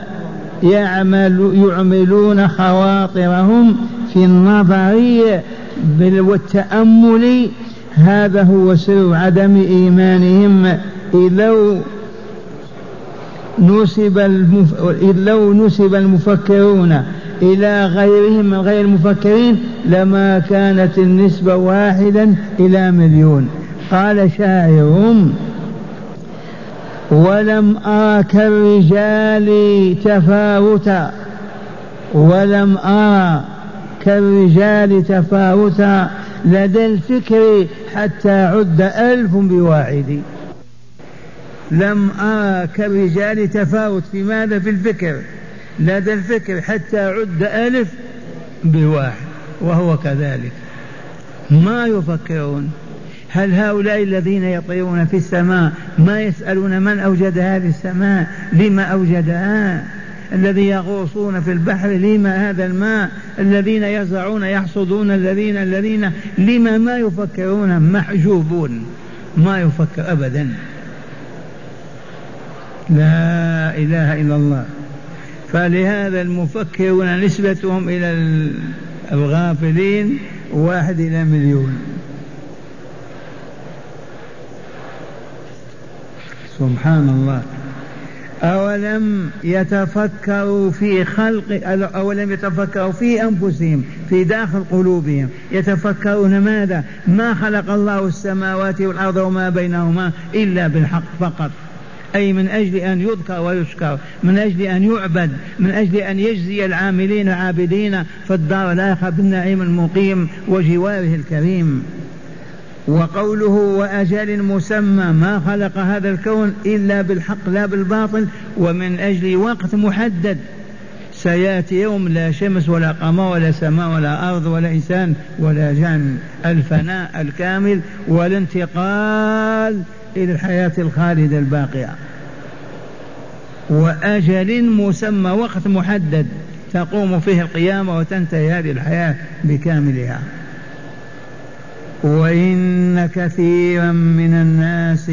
يعملون خواطرهم في النظر والتأمل. هذا هو سر عدم إيمانهم. إذ لو نسب المفكرون إلى غيرهم من غير المفكرين لما كانت النسبة 1 إلى 1,000,000. قال شاعرهم: ولم أرى كالرجال تفاوتا، ولم أرى كالرجال تفاوتا لدى الفكر حتى عد 1000 بواحد. لم أرى كالرجال تفاوت في ماذا؟ في الفكر، لدى الفكر حتى عد 1000 بواحد، وهو كذلك ما يفكرون. هل هؤلاء الذين يطيرون في السماء ما يسألون من أوجد هذه السماء؟ لما أوجدها؟ الذي يغوصون في البحر لما هذا الماء؟ الذين يزرعون يحصدون، الذين لما ما يفكرون؟ محجوبون، ما يفكر أبدا. لا إله إلا الله. فلهذا المفكرون نسبتهم إلى الغافلين 1 إلى 1,000,000. سبحان الله. أولم يتفكروا في أولم يتفكروا في أنفسهم، في داخل قلوبهم، يتفكرون ماذا؟ ما خلق الله السماوات والأرض وما بينهما إلا بالحق فقط، أي من أجل أن يذكر ويشكر، من أجل أن يعبد، من أجل أن يجزي العاملين عابدين في الدار الآخرة بالنعيم المقيم وجواره الكريم. وقوله وأجل مسمى، ما خلق هذا الكون إلا بالحق لا بالباطل، ومن أجل وقت محدد. سيأتي يوم لا شمس ولا قمر ولا سماء ولا أرض ولا إنسان ولا جن، الفناء الكامل والانتقال إلى الحياة الخالدة الباقية. وأجل مسمى، وقت محدد تقوم فيه القيامة وتنتهي هذه الحياة بكاملها. وإن كثيرا من الناس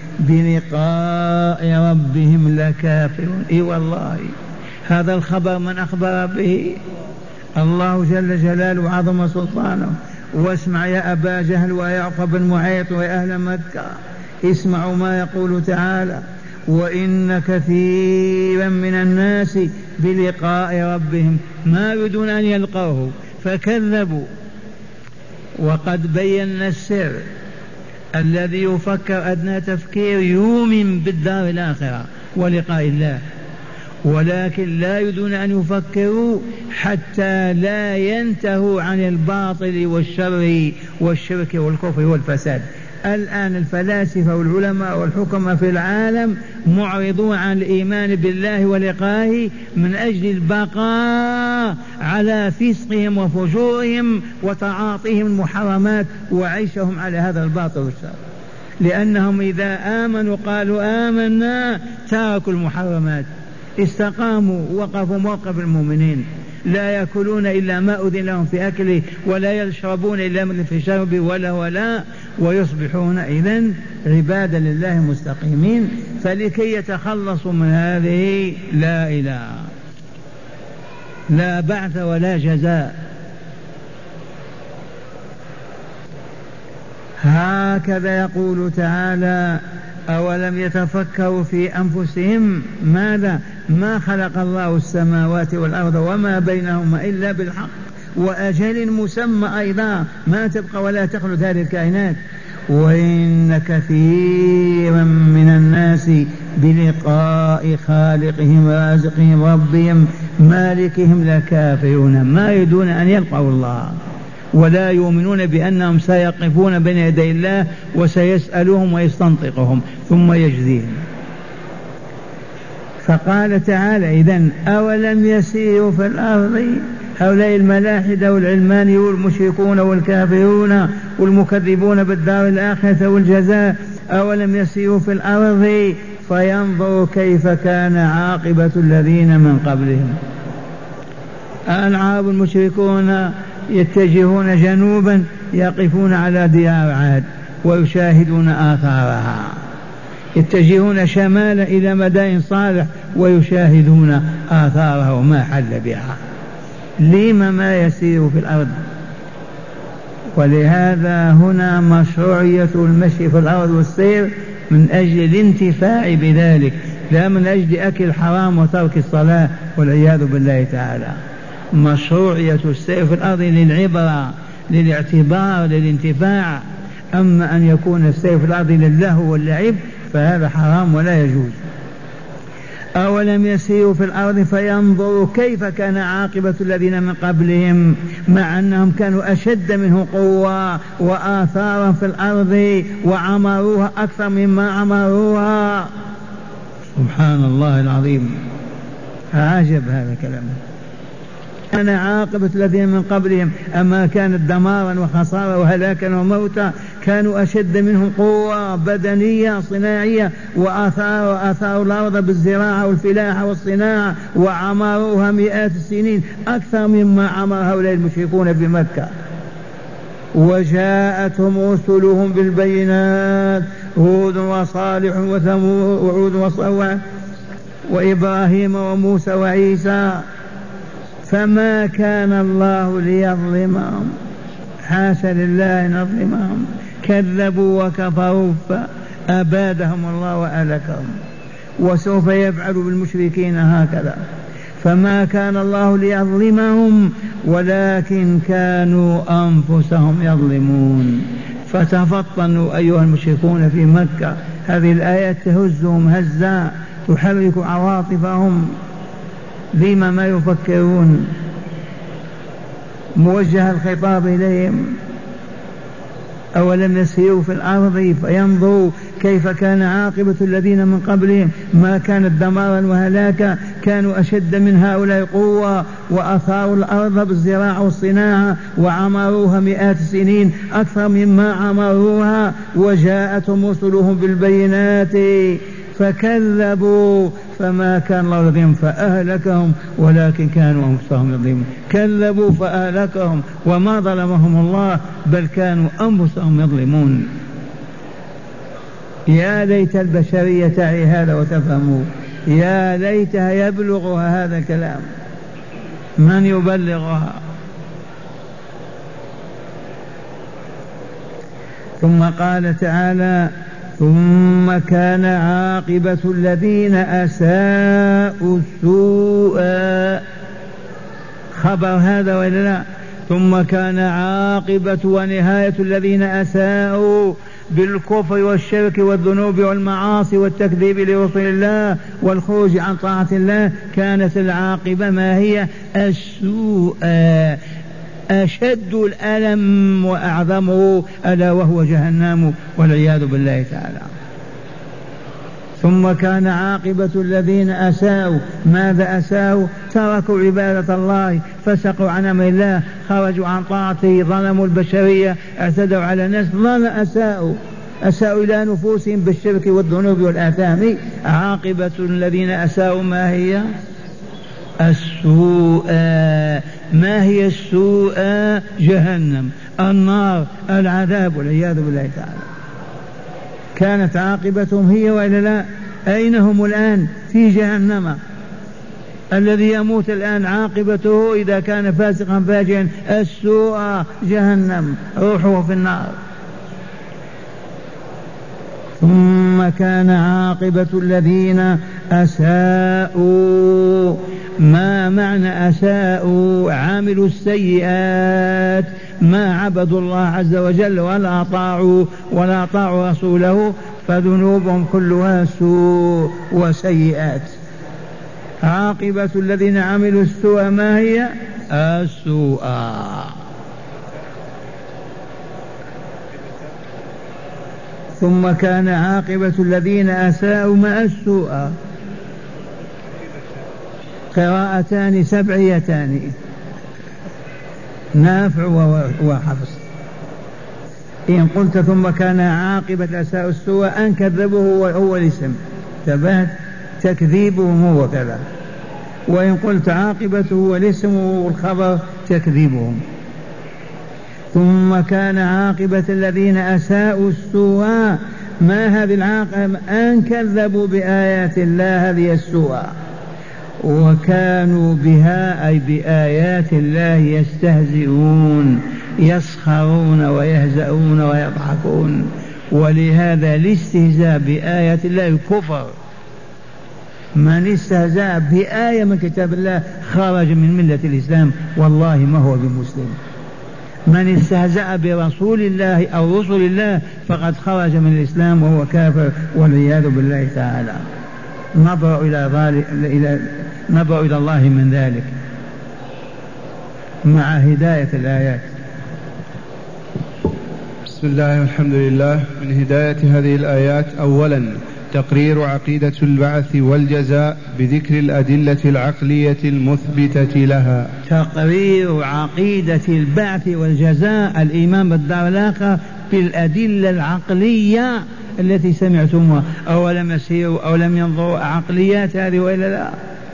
بلقاء ربهم لكافرون. إي والله هذا الخبر من أخبر به؟ الله جل جلاله وعظم سلطانه. واسمع يا أبا جهل ويا عقبة بن معيط ويا أهل مكة، اسمعوا ما يقول تعالى: وإن كثيرا من الناس بلقاء ربهم، ما يريدون أن يلقوه فكذبوا. وقد بينا السر، الذي يفكر أدنى تفكير يؤمن بالدار الآخرة ولقاء الله، ولكن لا يريدون أن يفكروا حتى لا ينتهوا عن الباطل والشر والشرك والكفر والفساد. الآن الفلاسفة والعلماء والحكماء في العالم معرضون عن الإيمان بالله ولقائه من أجل البقاء على فسقهم وفجورهم وتعاطيهم المحرمات وعيشهم على هذا الباطل والشر، لأنهم إذا آمنوا قالوا آمنا تركوا المحرمات، استقاموا وقفوا موقف المؤمنين. لا يأكلون إلا ما أذن لهم في أكله ولا يشربون إلا من في شربه ولا ويصبحون إذن عبادا لله مستقيمين. فلكي يتخلصوا من هذه لا إله، لا بعث ولا جزاء. هكذا يقول تعالى: أولم يتفكروا في أنفسهم ماذا ما خلق الله السماوات والأرض وما بينهما إلا بالحق وأجل مسمى أيضا ما تبقى ولا تخلد هذه الكائنات، وإن كثيرا من الناس بلقاء خالقهم رازقهم ربهم مالكهم لكافرون، ما يريدون أن يلقوا الله ولا يؤمنون بأنهم سيقفون بين يدي الله وسيسألهم ويستنطقهم ثم يجزيهم. فقال تعالى: إذن أولم يسيروا في الأرض، هؤلاء الملاحدة والعلمانيون والمشركون والكافرون والمكذبون بالدار الآخرة والجزاء، أولم يسيروا في الأرض فينظروا كيف كان عاقبة الذين من قبلهم. العرب المشركون يتجهون جنوبا يقفون على ديار عاد ويشاهدون آثارها، يتجهون شمالا إلى مدائن صالح ويشاهدون آثارها وما حل بها. لما ما يسير في الأرض؟ ولهذا هنا مشروعية المشي في الأرض والسير من أجل الانتفاع بذلك، لا من أجل أكل الحرام وترك الصلاة والعياذ بالله تعالى. مشروعية السير في الأرض للعبرة للاعتبار للانتفاع، أما أن يكون السير في الأرض للهو واللعب فهذا حرام ولا يجوز. أولم يسيروا في الأرض فينظروا كيف كان عاقبة الذين من قبلهم، مع أنهم كانوا أشد منه قوة وآثارا في الأرض وعمروها أكثر مما عمروها. سبحان الله العظيم، عجب هذا الكلام. كان عاقبة الذين من قبلهم أما كانت دمارا وخسارة وهلاكا وموتا، كانوا أشد منهم قوة بدنية صناعية وآثار الأرض بالزراعة والفلاحة والصناعة وعمروها مئات السنين أكثر مما عمر هؤلاء المشركون بمكة. وجاءتهم رسلهم بالبينات، هود وصالح وثمود وعود وصوع وإبراهيم وموسى وعيسى، فما كان الله ليظلمهم، حاشا لله أن يظلمهم، كذبوا وكفروا فأبادهم الله وأهلكهم، وسوف يفعل بالمشركين هكذا. فما كان الله ليظلمهم ولكن كانوا أنفسهم يظلمون. فتفطنوا أيها المشركون في مكة، هذه الآيات تهزهم هزا تحرك عواطفهم، لما ما يفكرون؟ موجه الخطاب إليهم: أولم يسيروا في الأرض فينظروا كيف كان عاقبة الذين من قبلهم، ما كانت دمارا وهلاكا، كانوا أشد من هؤلاء قوة وأثاروا الأرض بالزراعة والصناعة وعمروها مئات السنين أكثر مما عمروها، وجاءتهم رسلهم بالبينات فكذبوا فما كان الله يظلمهم فأهلكهم ولكن كانوا أنفسهم يظلمون. كذبوا فأهلكهم وما ظلمهم الله بل كانوا أنفسهم يظلمون. يا ليت البشرية تعي هذا وتفهموا، يا ليتها يبلغها هذا الكلام. من يبلغها؟ ثم قال تعالى: ثم كان عاقبة الذين أساءوا السوء. خبر هذا ولا لا؟ ثم كان عاقبة ونهاية الذين أساءوا بالكفر والشرك والذنوب والمعاصي والتكذيب لرسل الله والخروج عن طاعة الله، كانت العاقبة ما هي؟ السوء، أشد الألم وأعظمه ألا وهو جهنم والعياذ بالله تعالى. ثم كان عاقبة الذين أساءوا، ماذا أساءوا؟ تركوا عبادة الله، فسقوا عن أمر الله، خرجوا عن طاعته، ظلموا البشرية، اعتدوا على الناس، أساءوا إلى نفوسهم بالشرك والذنوب والآثام. عاقبة الذين أساءوا ما هي؟ السوء. ما هي السوء؟ جهنم، النار، العذاب والعياذ بالله تعالى. كانت عاقبتهم هي وإلا لا؟ أين هم الآن؟ في جهنم. الذي يموت الآن عاقبته إذا كان فاسقا فاجرا السوء جهنم، روحه في النار. ثم كان عاقبة الذين أساءوا. ما معنى أساءوا؟ عملوا السيئات، ما عبدوا الله عز وجل ولا أطاعوا رسوله، فذنوبهم كلها سوء وسيئات. عاقبة الذين عملوا السوء ما هي؟ السوء. ثم كان عاقبة الذين أساءوا ما السوء. قراءتان سبعيتان، نافع وحفص. إن قلت ثم كان عاقبة أساءوا السوء أن كذبوه هو الاسم، تبات تكذيبهم هو كذا. وإن قلت عاقبته هو الاسم والخبر تكذيبهم. ثم كان عاقبة الذين أساءوا السوء. ما هذه العاقبة؟ أن كذبوا بآيات الله، هذه السوء، وكانوا بها أي بآيات الله يستهزئون، يسخرون ويهزؤون ويضحكون. ولهذا الاستهزاء بآيات الله الكفر. من استهزأ بآية من كتاب الله خرج من ملة الإسلام، والله ما هو بمسلم. من استهزأ برسول الله أو رسل الله فقد خرج من الإسلام وهو كافر والعياذ بالله تعالى. نبرأ إلى الله من ذلك مع هداية الآيات. بسم الله والحمد لله. من هداية هذه الآيات أولا تقرير عقيدة البعث والجزاء بذكر الأدلة العقلية المثبتة لها. تقرير عقيدة البعث والجزاء، الإيمان بالدار الآخرة بالأدلة العقلية التي سمعتموها. أولم يسيروا أو لم ينظروا عقليات هذه وإلا لا؟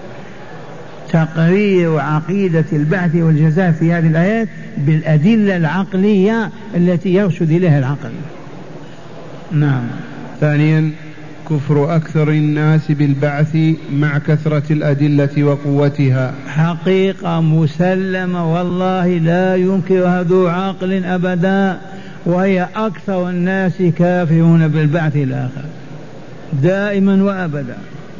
تقرير عقيدة البعث والجزاء في هذه الآيات بالأدلة العقلية التي يرشد إليها العقل. نعم. ثانيا كفر أكثر الناس بالبعث مع كثرة الأدلة وقوتها. حقيقة مسلمة والله لا ينكرها ذو عقل أبدا، وهي أكثر الناس كافرون بالبعث الآخر دائما وأبدا.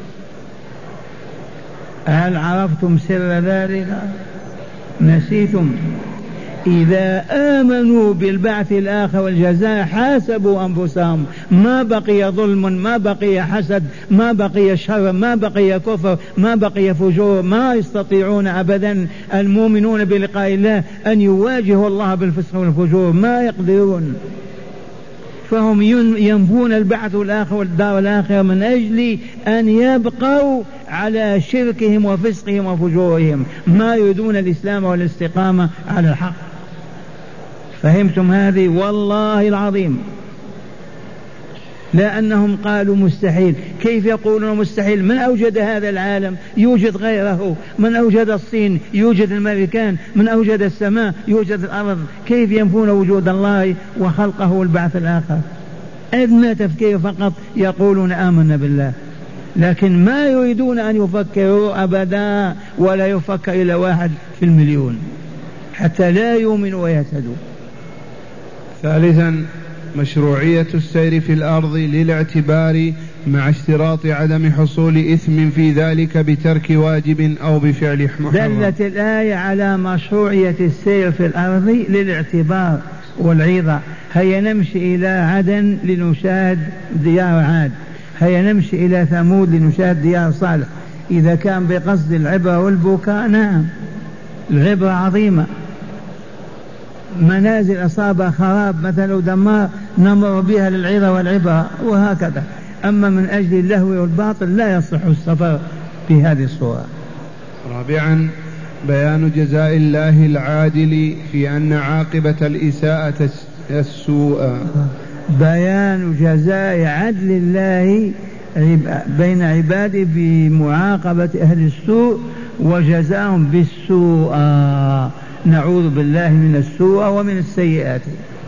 هل عرفتم سر ذلك؟ نسيتم؟ إذا آمنوا بالبعث الآخر والجزاء حاسبوا أنفسهم، ما بقي ظلم، ما بقي حسد، ما بقي شر، ما بقي كفر، ما بقي فجور. ما يستطيعون أبدا المؤمنون بلقاء الله أن يواجهوا الله بالفسق والفجور، ما يقدرون. فهم ينفون البعث الآخر والدار الآخرة من أجل أن يبقوا على شركهم وفسقهم وفجورهم، ما يريدون الإسلام والاستقامة على الحق. فهمتم هذه؟ والله العظيم لا أنهم قالوا مستحيل. كيف يقولون مستحيل؟ من أوجد هذا العالم؟ يوجد غيره. من أوجد الصين؟ يوجد الأمريكان. من أوجد السماء؟ يوجد الأرض. كيف ينفون وجود الله وخلقه والبعث الآخر؟ أدنى تفكير فقط يقولون آمنا بالله، لكن ما يريدون أن يفكروا أبدا، ولا يفكر إلا 1 في المليون حتى لا يؤمنوا ويهتدوا. ثالثا مشروعية السير في الأرض للاعتبار مع اشتراط عدم حصول إثم في ذلك بترك واجب أو بفعل محرم. دلت الآية على مشروعية السير في الأرض للاعتبار والعظة. هيا نمشي إلى عدن لنشاهد ديار عاد، هيا نمشي إلى ثمود لنشاهد ديار صالح. إذا كان بقصد العبرة والبكاء نعم، العبرة عظيمة. منازل أصابها خراب مثلا ودمار نمر بها للعظة والعبرة وهكذا. أما من أجل اللهو والباطل لا يصح السفر في هذه الصورة. رابعا بيان جزاء الله العادل في أن عاقبة الإساءة السوء. بيان جزاء عدل الله بين عباده بمعاقبة أهل السوء وجزاهم بالسوء. نعوذ بالله من السوء ومن السيئات.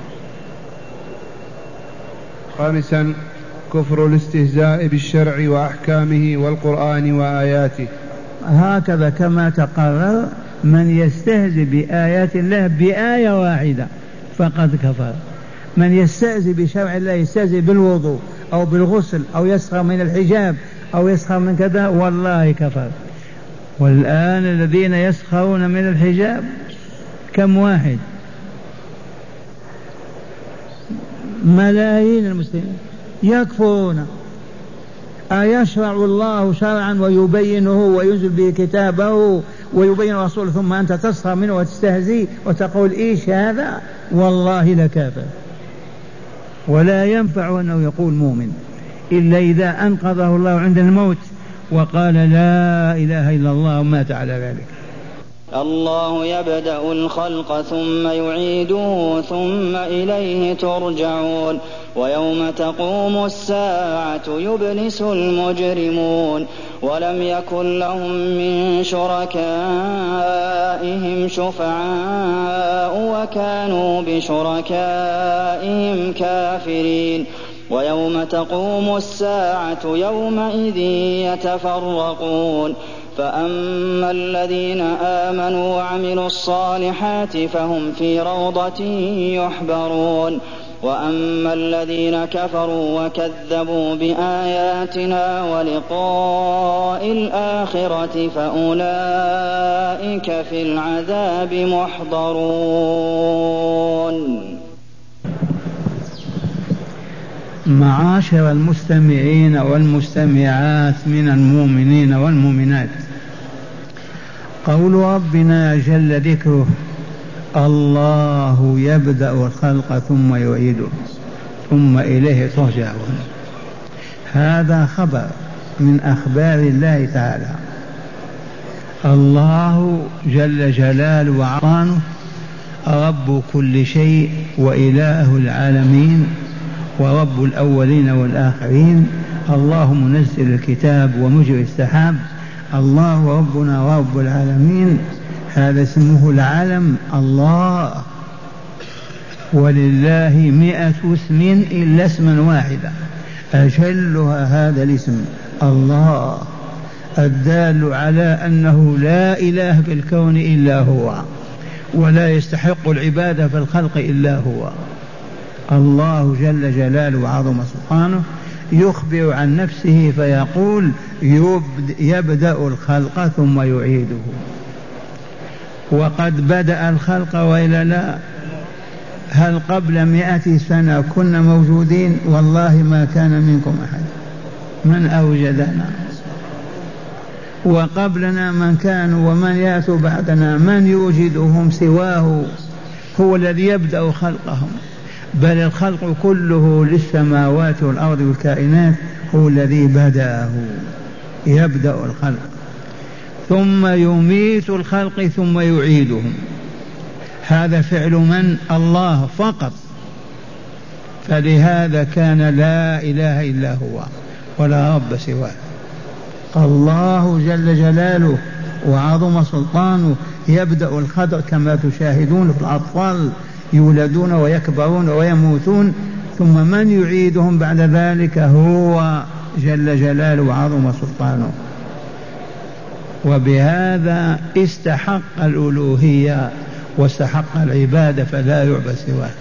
خامسا كفر الاستهزاء بالشرع وأحكامه والقرآن وآياته. هكذا كما تقرر من يستهزئ بآيات الله بآية واحدة فقد كفر. من يستهزئ بشرع الله، يستهزئ بالوضوء أو بالغسل أو يسخر من الحجاب أو يسخر من كذا، والله كفر. والآن الذين يسخرون من الحجاب كم واحد؟ ملايين المسلمين يكفرون. أيشرع الله شرعا ويبينه وينزل به كتابه ويبين رسوله ثم أنت تسخر منه وتستهزي وتقول إيش هذا؟ والله لكافر. ولا ينفع أنه يقول مؤمن إلا إذا أنقذه الله عند الموت وقال لا إله إلا الله ومات على ذلك. الله يبدأ الخلق ثم يعيده ثم إليه ترجعون ويوم تقوم الساعة يبلس المجرمون ولم يكن لهم من شركائهم شفعاء وكانوا بشركائهم كافرين ويوم تقوم الساعة يومئذ يتفرقون فأما الذين آمنوا وعملوا الصالحات فهم في روضة يحبرون وأما الذين كفروا وكذبوا بآياتنا ولقاء الآخرة فأولئك في العذاب محضرون. معاشر المستمعين والمستمعات من المؤمنين والمؤمنات، قول ربنا جل ذكره الله يبدأ الخلق ثم يعيده ثم إليه ترجعون، هذا خبر من أخبار الله تعالى. الله جل جلاله وعظمه رب كل شيء وإله العالمين ورب الأولين والآخرين. الله منزل الكتاب ومجري السحاب، الله ربنا ورب العالمين، هذا اسمه العلم الله. ولله 100 اسم إلا اسما واحدا أجلها هذا الاسم الله، الدال على أنه لا إله في الكون إلا هو ولا يستحق العبادة في الخلق إلا هو. الله جل جلاله وعظم سبحانه يخبر عن نفسه فيقول يبدأ الخلق ثم يعيده. وقد بدأ الخلق وإلا لا؟ هل قبل 100 سنة كنا موجودين؟ والله ما كان منكم أحد. من أوجدنا؟ وقبلنا من كانوا ومن يأتوا بعدنا من يوجدهم سواه؟ هو الذي يبدأ خلقهم، بل الخلق كله للسماوات والأرض والكائنات هو الذي بدأه. يبدأ الخلق ثم يميت الخلق ثم يعيدهم، هذا فعل من؟ الله فقط. فلهذا كان لا إله إلا هو ولا رب سواه. الله جل جلاله وعظم سلطانه يبدأ الخلق كما تشاهدون في الأطفال يولدون ويكبرون ويموتون، ثم من يعيدهم بعد ذلك؟ هو جل جلاله وعظم سلطانه. وبهذا استحق الألوهية واستحق العبادة فلا يعبد سواه.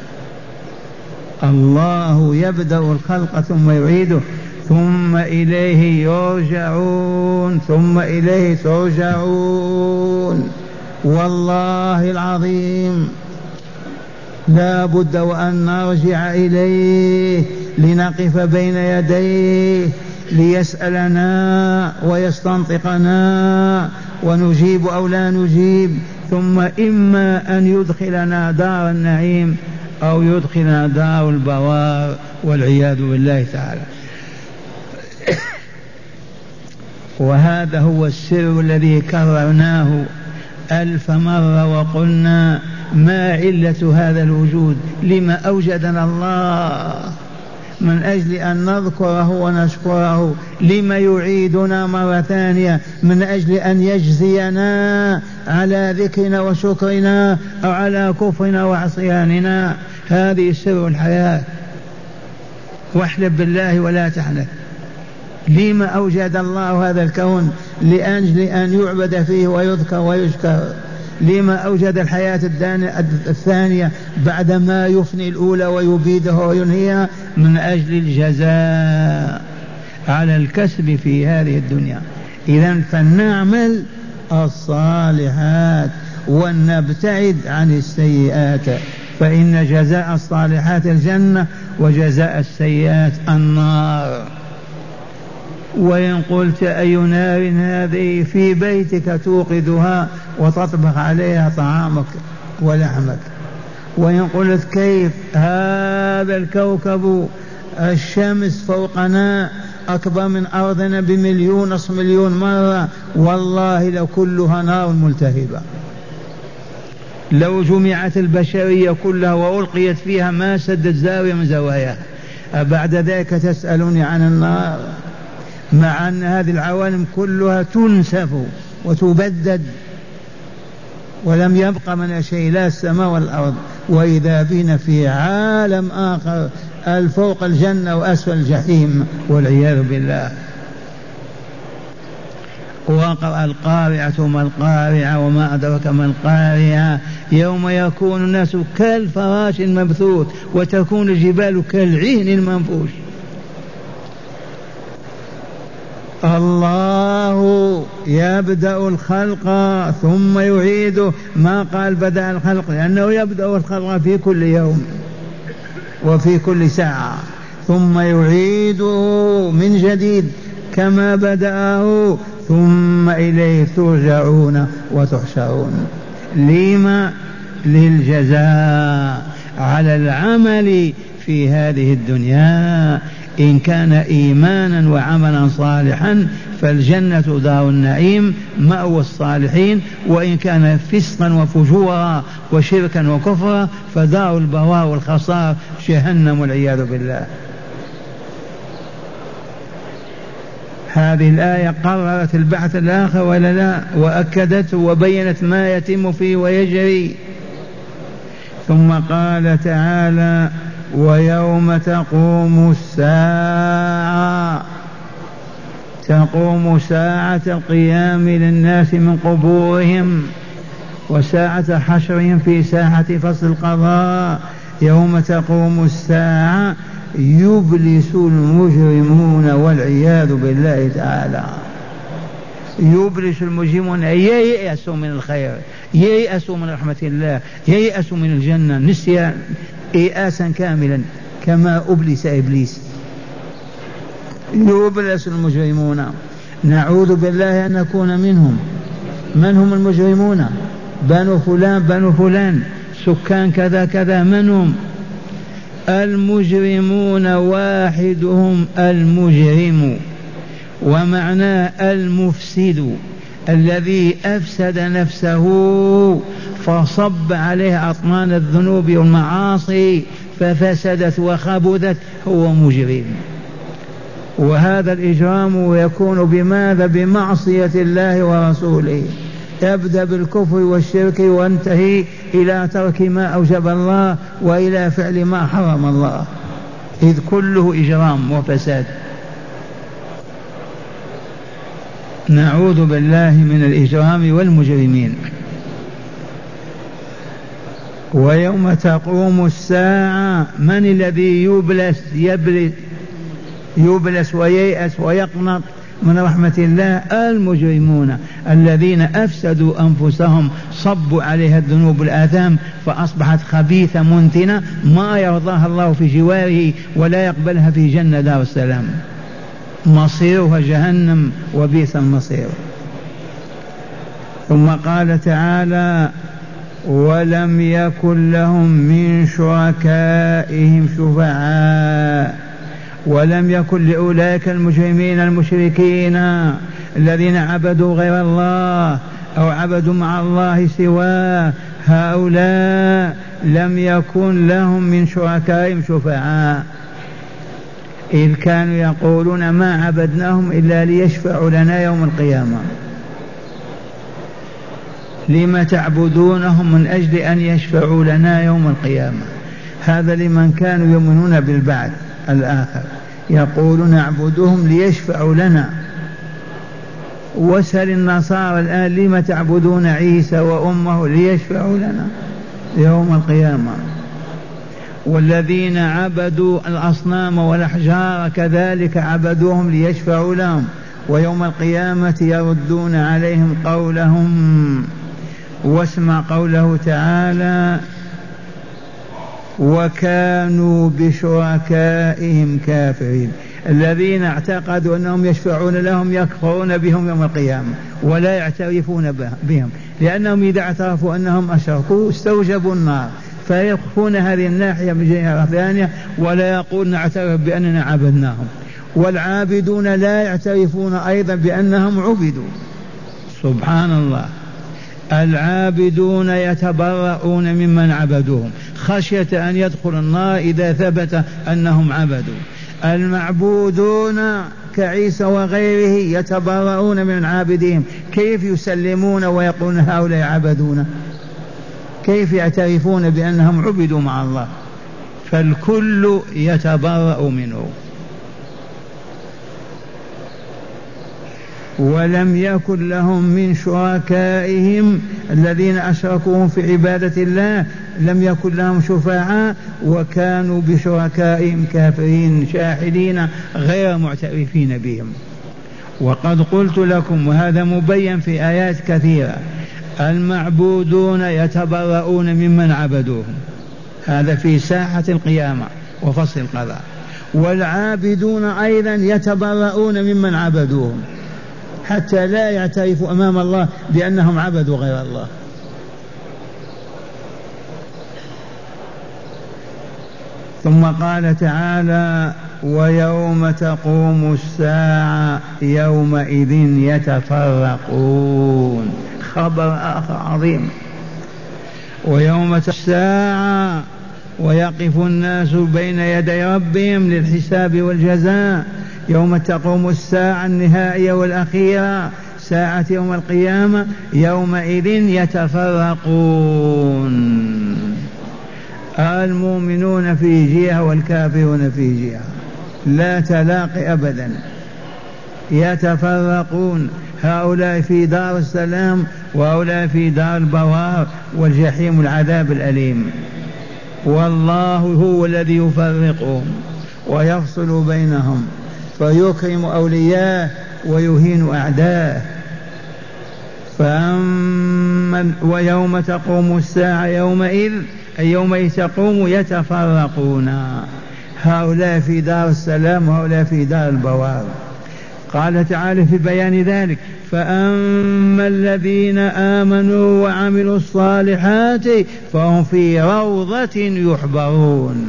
الله يبدأ الخلق ثم يعيده ثم إليه يرجعون ثم إليه ترجعون. والله العظيم لا بد وأن نرجع إليه لنقف بين يديه ليسألنا ويستنطقنا ونجيب أو لا نجيب، ثم إما أن يدخلنا دار النعيم أو يدخلنا دار البوار والعياذ بالله تعالى. وهذا هو السر الذي كررناه 1000 مرة وقلنا ما علة هذا الوجود؟ لما أوجدنا الله؟ من أجل أن نذكره ونشكره. لما يعيدنا مرة ثانية؟ من أجل أن يجزينا على ذكرنا وشكرنا أو على كفرنا وعصياننا. هذه سر الحياة، واحلف بالله ولا تحلف. لما أوجد الله هذا الكون؟ لأجل أن يعبد فيه ويذكر ويشكر. لما أوجد الحياة الثانية بعدما يفني الأولى ويبيدها وينهيها؟ من أجل الجزاء على الكسب في هذه الدنيا. إذن فلنعمل الصالحات ونبتعد عن السيئات، فإن جزاء الصالحات الجنة وجزاء السيئات النار. وإن قلت أي نار هذه؟ في بيتك توقدها وتطبخ عليها طعامك ولحمك. وإن قلت كيف؟ هذا الكوكب الشمس فوقنا أكبر من أرضنا بمليون نصف مليون مرة، والله لو كلها نار ملتهبة. لو جمعت البشرية كلها وألقيت فيها ما سدت زاوية من زواياها. بعد ذلك تسألني عن النار، مع أن هذه العوالم كلها تنسف وتبدد ولم يبق من شيء، لا السماء والأرض. وإذا بنا في عالم آخر الفوق الجنة وأسفل الجحيم والعياذ بالله. وقرأ القارعة ما القارعة وما أدرك ما القارعة يوم يكون الناس كالفراش المبثوث وتكون الجبال كالعهن المنفوش. الله يبدأ الخلق ثم يعيده. ما قال بدأ الخلق، لأنه يبدأ الخلق في كل يوم وفي كل ساعة، ثم يعيده من جديد كما بدأه، ثم إليه ترجعون وتحشرون. لما؟ للجزاء على العمل في هذه الدنيا. إن كان إيمانا وعملا صالحا فالجنة دار النعيم مأوى الصالحين، وإن كان فسقا وفجورا وشركا وكفرا فدار البوار والخسار جهنم والعياذ بالله. هذه الآية قررت البعث الآخر ولا لا؟ وأكدته وبينت ما يتم فيه ويجري. ثم قال تعالى: ويوم تقوم الساعة. تقوم ساعة القيام للناس من قبورهم وساعة حشرهم في ساحة فصل القضاء. يوم تقوم الساعة يبلس المجرمون والعياذ بالله تعالى. يبلس المجرمون، ييأسوا من الخير، ييأسوا من رحمة الله، ييأسوا من الجنة، نسيا إياسا كاملا كما أبلس إبليس. يبلس المجرمون. نعوذ بالله أن نكون منهم. من هم المجرمون؟ بنو فلان بنو فلان، سكان كذا كذا. من هم المجرمون؟ واحدهم المجرم، ومعناه المفسد الذي أفسد نفسه فصب عليه أطنان الذنوب والمعاصي ففسدت وخبثت، هو مجرم. وهذا الإجرام يكون بماذا؟ بمعصية الله ورسوله. يبدأ بالكفر والشرك وانتهي إلى ترك ما أوجب الله وإلى فعل ما حرم الله، إذ كله إجرام وفساد. نعوذ بالله من الإجرام والمجرمين. ويوم تقوم الساعة من الذي يبلس وييأس ويقنط من رحمة الله؟ المجرمون الذين أفسدوا أنفسهم، صبوا عليها الذنوب والآثام فأصبحت خبيثة منتنة ما يرضاها الله في جواره ولا يقبلها في جنة دار السلام، مصيرها جهنم وبئس المصير. ثم قال تعالى: ولم يكن لهم من شركائهم شفعاء. ولم يكن لأولئك المجرمين المشركين الذين عبدوا غير الله أو عبدوا مع الله سواه، هؤلاء لم يكن لهم من شركائهم شفعاء. إذ كانوا يقولون ما عبدناهم إلا ليشفعوا لنا يوم القيامة. لم تعبدونهم؟ من أجل أن يشفعوا لنا يوم القيامة. هذا لمن كانوا يؤمنون بالبعث الآخر، يقولون نعبدهم ليشفعوا لنا. وسل النصارى الآن لم تعبدون عيسى وأمه ليشفعوا لنا يوم القيامة. والذين عبدوا الأصنام والأحجار كذلك عبدوهم ليشفعوا لهم، ويوم القيامة يردون عليهم قولهم. واسمع قوله تعالى: وكانوا بشركائهم كافرين. الذين اعتقدوا أنهم يشفعون لهم يكفرون بهم يوم القيامة ولا يعترفون بهم، لأنهم إذا اعترفوا أنهم أشركوا استوجبوا النار، فيخفون هذه الناحية من جهة ثانية ولا يقول نعترف بأننا عبدناهم. والعابدون لا يعترفون أيضا بأنهم عبدوا. سبحان الله. العابدون يتبرؤون ممن عبدوهم خشية أن يدخل النار إذا ثبت أنهم عبدوا. المعبودون كعيسى وغيره يتبرؤون من عابدهم. كيف يسلمون ويقولون هؤلاء عبدون؟ كيف يعترفون بأنهم عبدوا مع الله؟ فالكل يتبرأ منه. ولم يكن لهم من شركائهم الذين أشركوهم في عبادة الله لم يكن لهم شفعاء، وكانوا بشركائهم كافرين شاهدين غير معترفين بهم. وقد قلت لكم وهذا مبين في آيات كثيرة: المعبودون يتبرؤون ممن عبدوهم، هذا في ساحة القيامة وفصل القضاء. والعابدون أيضا يتبرؤون ممن عبدوهم حتى لا يعترفوا أمام الله بأنهم عبدوا غير الله. ثم قال تعالى: ويوم تقوم الساعة يومئذ يتفرقون. خبر آخر عظيم: ويوم الساعة ويقف الناس بين يدي ربهم للحساب والجزاء. يوم تقوم الساعة النهائية والأخيرة، ساعة يوم القيامة، يومئذ يتفرقون. المؤمنون في جهة والكافرون في جهة، لا تلاقي أبدا، يتفرقون. هؤلاء في دار السلام وهؤلاء في دار البوار والجحيم العذاب الأليم. والله هو الذي يفرقهم ويفصل بينهم، فيكرم أولياءه ويهين أعداءه. ويوم تقوم الساعة يومئذ، أي يومئذ تقوم، يتفرقون، هؤلاء في دار السلام وهؤلاء في دار البوار. قال تعالى في بيان ذلك: فأما الذين آمنوا وعملوا الصالحات فهم في روضة يحبرون.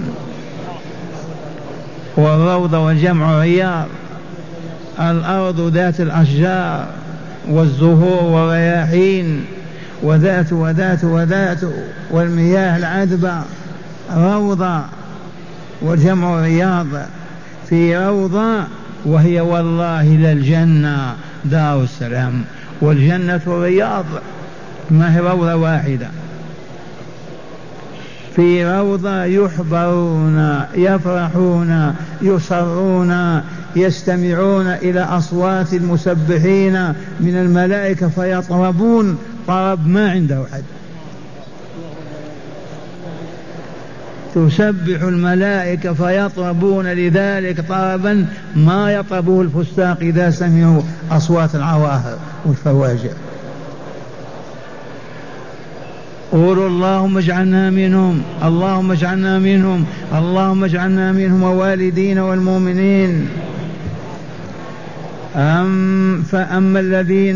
والروضة والجمع رياض، الأرض ذات الأشجار والزهور والرياحين وذات وذات وذات والمياه العذبة، روضة والجمع رياض. في روضة وهي والله للجنة دار السلام، والجنة رياض، ما هي روضة واحدة. في روضة يحبرون، يفرحون، يصرون، يستمعون إلى أصوات المسبحين من الملائكة فيطربون طرب ما عنده حد. تسبح الملائكة فيطربون لذلك طربا ما يطربه الفساق إذا سمعوا أصوات العواهر والفواجع. قولوا اللهم اجعلنا منهم، اللهم اجعلنا منهم، اللهم اجعلنا منهم ووالدين والمؤمنين. فأما الذين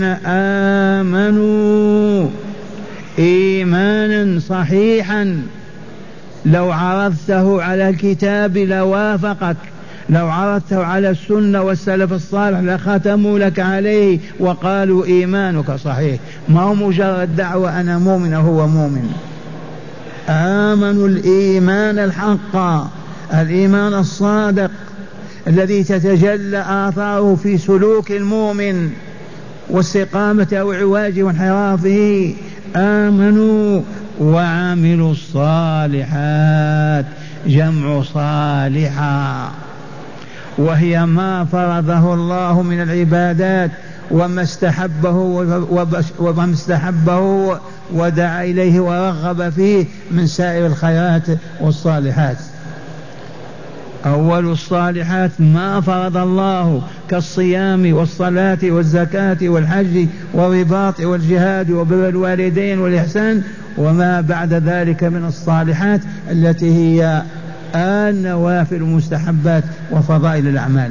آمنوا إيمانا صحيحا، لو عرضته على الكتاب لوافقك، لو عرضته على السنة والسلف الصالح لختموا لك عليه وقالوا إيمانك صحيح، ما هو مجرد دعوة أنا مؤمن هو مؤمن. آمنوا الإيمان الحق، الإيمان الصادق الذي تتجلى آثاره في سلوك المؤمن واستقامة أو عواجه وانحرافه. آمنوا وعملوا الصالحات، جمع صالحا، وهي ما فرضه الله من العبادات وما استحبه ودعا إليه ورغب فيه من سائر الخيرات والصالحات. أول الصالحات ما فرض الله كالصيام والصلاة والزكاة والحج والرباط والجهاد وبر الوالدين والإحسان، وما بعد ذلك من الصالحات التي هي النوافل المستحبات وفضائل الأعمال.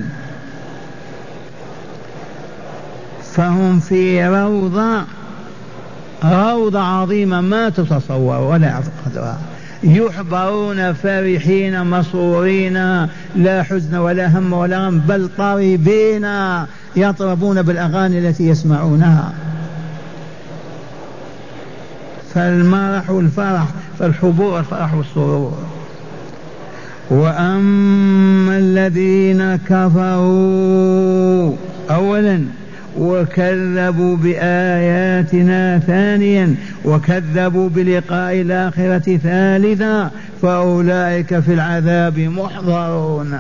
فهم في روضة عظيمة ما تتصور ولا يعرف قدرها، يحضرون فرحين مسرورين، لا حزن ولا هم ولا غم، بل طربين يطربون بالأغاني التي يسمعونها. فالمرح والفرح، فالحبور الفرح والسرور. وأما الذين كفروا أولا وكذبوا بآياتنا ثانيا وكذبوا بلقاء الآخرة ثالثا فأولئك في العذاب محضرون.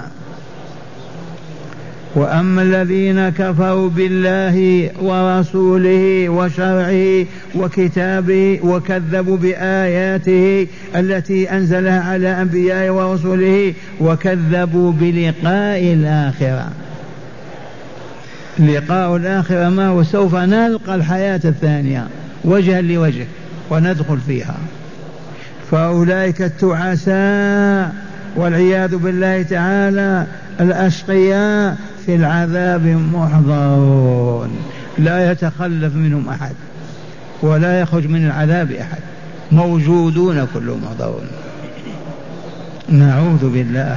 وأما الذين كفروا بالله ورسوله وشرعه وكتابه وكذبوا بآياته التي أنزلها على أنبيائه ورسله وكذبوا بلقاء الآخرة. لقاء الآخرة ما هو؟ سوف نلقى الحياة الثانية وجها لوجه وندخل فيها. فأولئك التعساء والعياذ بالله تعالى الأشقياء في العذاب محضرون، لا يتخلف منهم أحد ولا يخرج من العذاب أحد، موجودون كلهم محضرون. نعوذ بالله.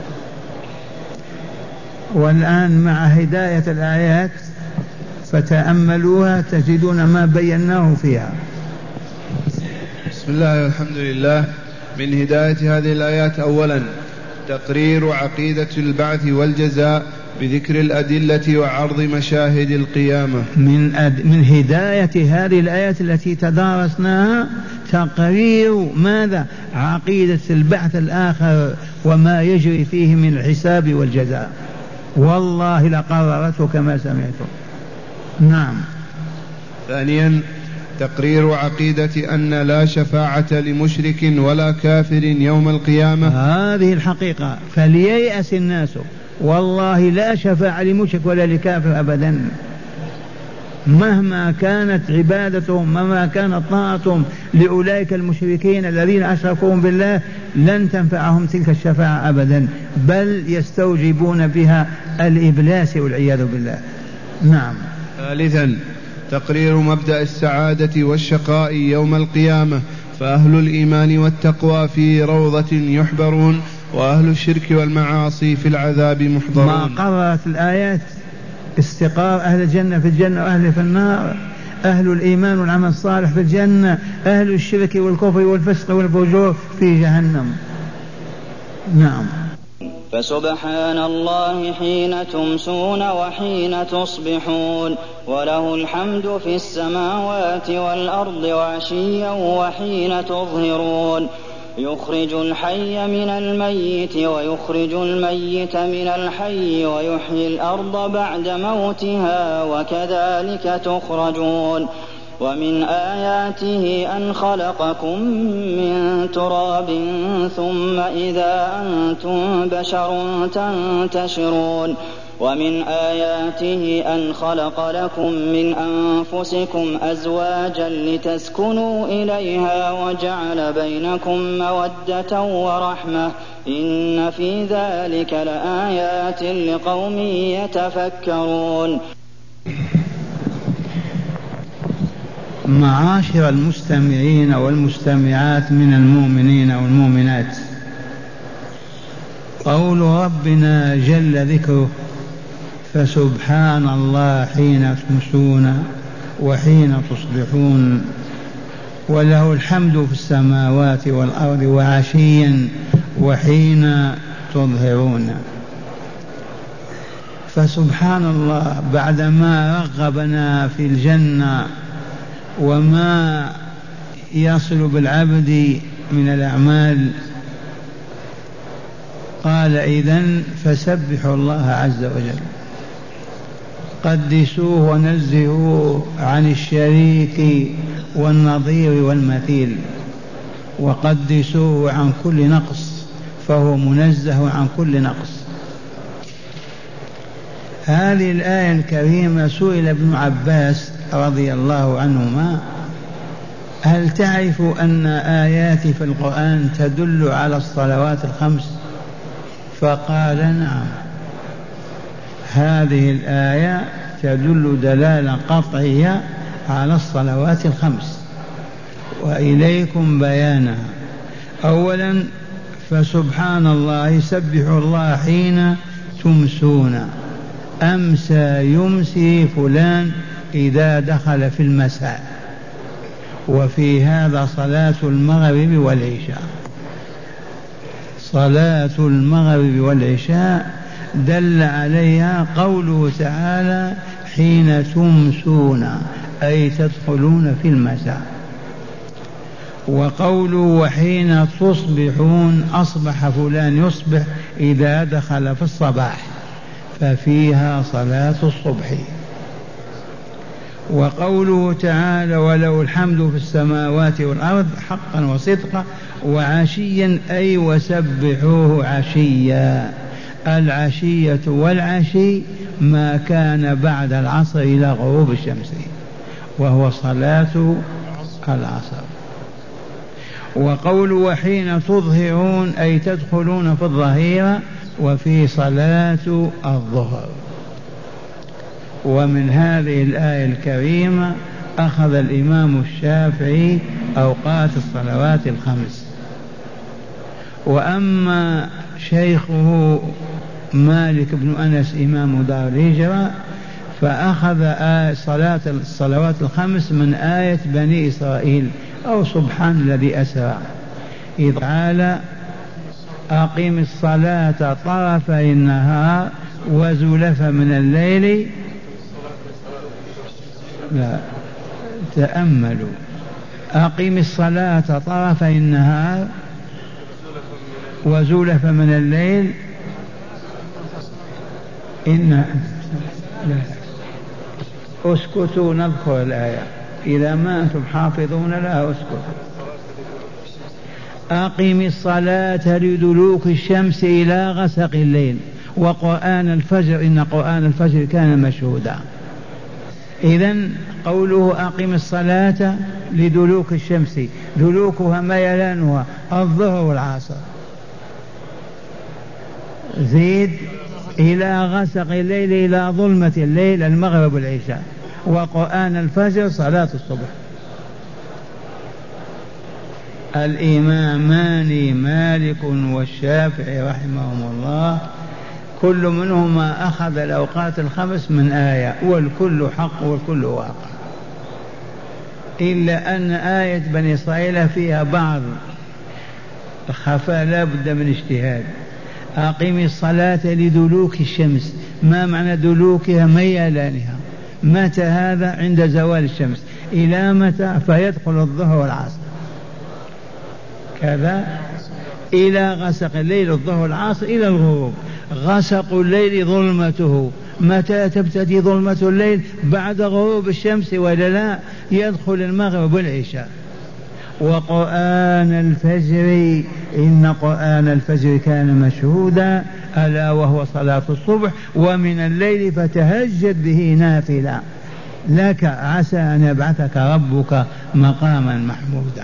والآن مع هداية الآيات فتأملوها تجدون ما بيناه فيها. بسم الله والحمد لله. من هداية هذه الآيات أولا تقرير عقيدة البعث والجزاء بذكر الأدلة وعرض مشاهد القيامة. من هداية هذه الآيات التي تدارسناها تقرير ماذا؟ عقيدة البعث الآخر وما يجري فيه من الحساب والجزاء، والله لقررته كما سمعتم. نعم. ثانيا تقرير عقيدة أن لا شفاعة لمشرك ولا كافر يوم القيامة. هذه الحقيقة، فلييأس الناس، والله لا شفاعة لمشرك ولا لكافر أبدا، مهما كانت عبادتهم مهما كانت طاعتهم لأولئك المشركين الذين أشركوا بالله لن تنفعهم تلك الشفاعة أبدا، بل يستوجبون بها الإبلاس والعياذ بالله. نعم. ثالثا تقرير مبدأ السعادة والشقاء يوم القيامة، فأهل الإيمان والتقوى في روضة يحبرون وأهل الشرك والمعاصي في العذاب محضرون. ما قررت الآيات استقرار أهل الجنة في الجنة وأهل في النار، أهل الإيمان والعمل الصالح في الجنة، أهل الشرك والكفر والفسق والفجور في جهنم. نعم. فسبحان الله حين تمسون وحين تصبحون، وله الحمد في السماوات والأرض وعشيا وحين تظهرون، يخرج الحي من الميت ويخرج الميت من الحي ويحيي الأرض بعد موتها وكذلك تخرجون. ومن آياته أن خلقكم من تراب ثم إذا أنتم بشر تنتشرون. ومن آياته أن خلق لكم من أنفسكم أزواجا لتسكنوا إليها وجعل بينكم مودة ورحمة، إن في ذلك لآيات لقوم يتفكرون. معاشر المستمعين والمستمعات من المؤمنين والمؤمنات، قول ربنا جل ذكره فسبحان الله حين تمسون وحين تصبحون وله الحمد في السماوات والأرض وعشيا وحين تظهرون. فسبحان الله بعدما رغبنا في الجنة وما يصل بالعبد من الأعمال قال إذن فسبحوا الله عز وجل، قدسوه ونزهوه عن الشريك والنظير والمثيل، وقدسوه عن كل نقص فهو منزه عن كل نقص. هذه الآية الكريمة سئل ابن عباس رضي الله عنهما: هل تعرف أن آيات في القرآن تدل على الصلوات الخمس؟ فقال: نعم، هذه الآية تدل دلالة قطعية على الصلوات الخمس، وإليكم بيانها. أولا فسبحان الله سبحوا الله حين تمسون، أمسى يمسي فلان إذا دخل في المساء، وفي هذا صلاة المغرب والعشاء. صلاة المغرب والعشاء دل عليها قوله تعالى: حين تمسون، أي تدخلون في المساء. وقوله وحين تصبحون، أصبح فلان يصبح إذا دخل في الصباح، ففيها صلاة الصبح. وقوله تعالى: وله الحمد في السماوات والأرض حقا وصدقا وعشيا، أي وسبحوه عشيا. العشية والعشي ما كان بعد العصر إلى غروب الشمس، وهو صلاة العصر. وقول وحين تظهرون، أي تدخلون في الظهيرة، وفي صلاة الظهر. ومن هذه الآية الكريمة أخذ الإمام الشافعي أوقات الصلوات الخمس. وأما شيخه مالك بن أنس إمام دار الهجرة فأخذ الصلوات الخمس من آية بني إسرائيل، أو سبحان الذي أسرى، إذ قال: أقم الصلاة طرفي النهار وزلفا من الليل. لا، تأملوا: أقم الصلاة طرفي النهار وزلفا من الليل. لا، اسكتوا نذكر الآية، إذا ما أنتم حافظون لها اسكتوا. أقم الصلاة لدلوك الشمس إلى غسق الليل وقرآن الفجر إن قرآن الفجر كان مشهودا. إذن قوله أقم الصلاة لدلوك الشمس، دلوكها ميلانها الظهر والعصر، زيد إلى غسق الليل، إلى ظلمة الليل المغرب والعشاء، وقرآن الفجر صلاة الصبح. الإمامان مالك والشافعي رحمهم الله كل منهما أخذ الأوقات الخمس من آية، والكل حق والكل واقع، إلا أن آية بني إسرائيل فيها بعض خفاء لا بد من اجتهاد. أقم الصلاة لدلوك الشمس، ما معنى دلوكها؟ ميلانها. متى هذا؟ عند زوال الشمس. إلى متى؟ فيدخل الظهر والعصر كذا، إلى غسق الليل الظهر والعصر إلى الغروب. غسق الليل ظلمته، متى تبتدي ظلمة الليل؟ بعد غروب الشمس، ولا لا؟ يدخل المغرب والعشاء. وقرآن الفجر إن قرآن الفجر كان مشهودا، ألا وهو صلاة الصبح. ومن الليل فتهجد به نافلة لك عسى أن يبعثك ربك مقاما محمودا.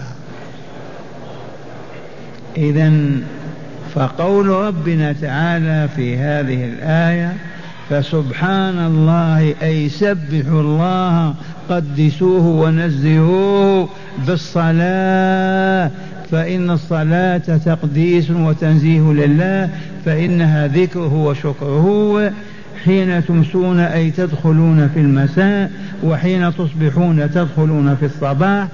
إذن فقول ربنا تعالى في هذه الآية فسبحان الله، أي سبحوا الله قدسوه ونزهوه بالصلاة، فإن الصلاة تقديس وتنزيه لله، فإنها ذكره وشكره. حين تمسون أي تدخلون في المساء، وحين تصبحون تدخلون في الصباح،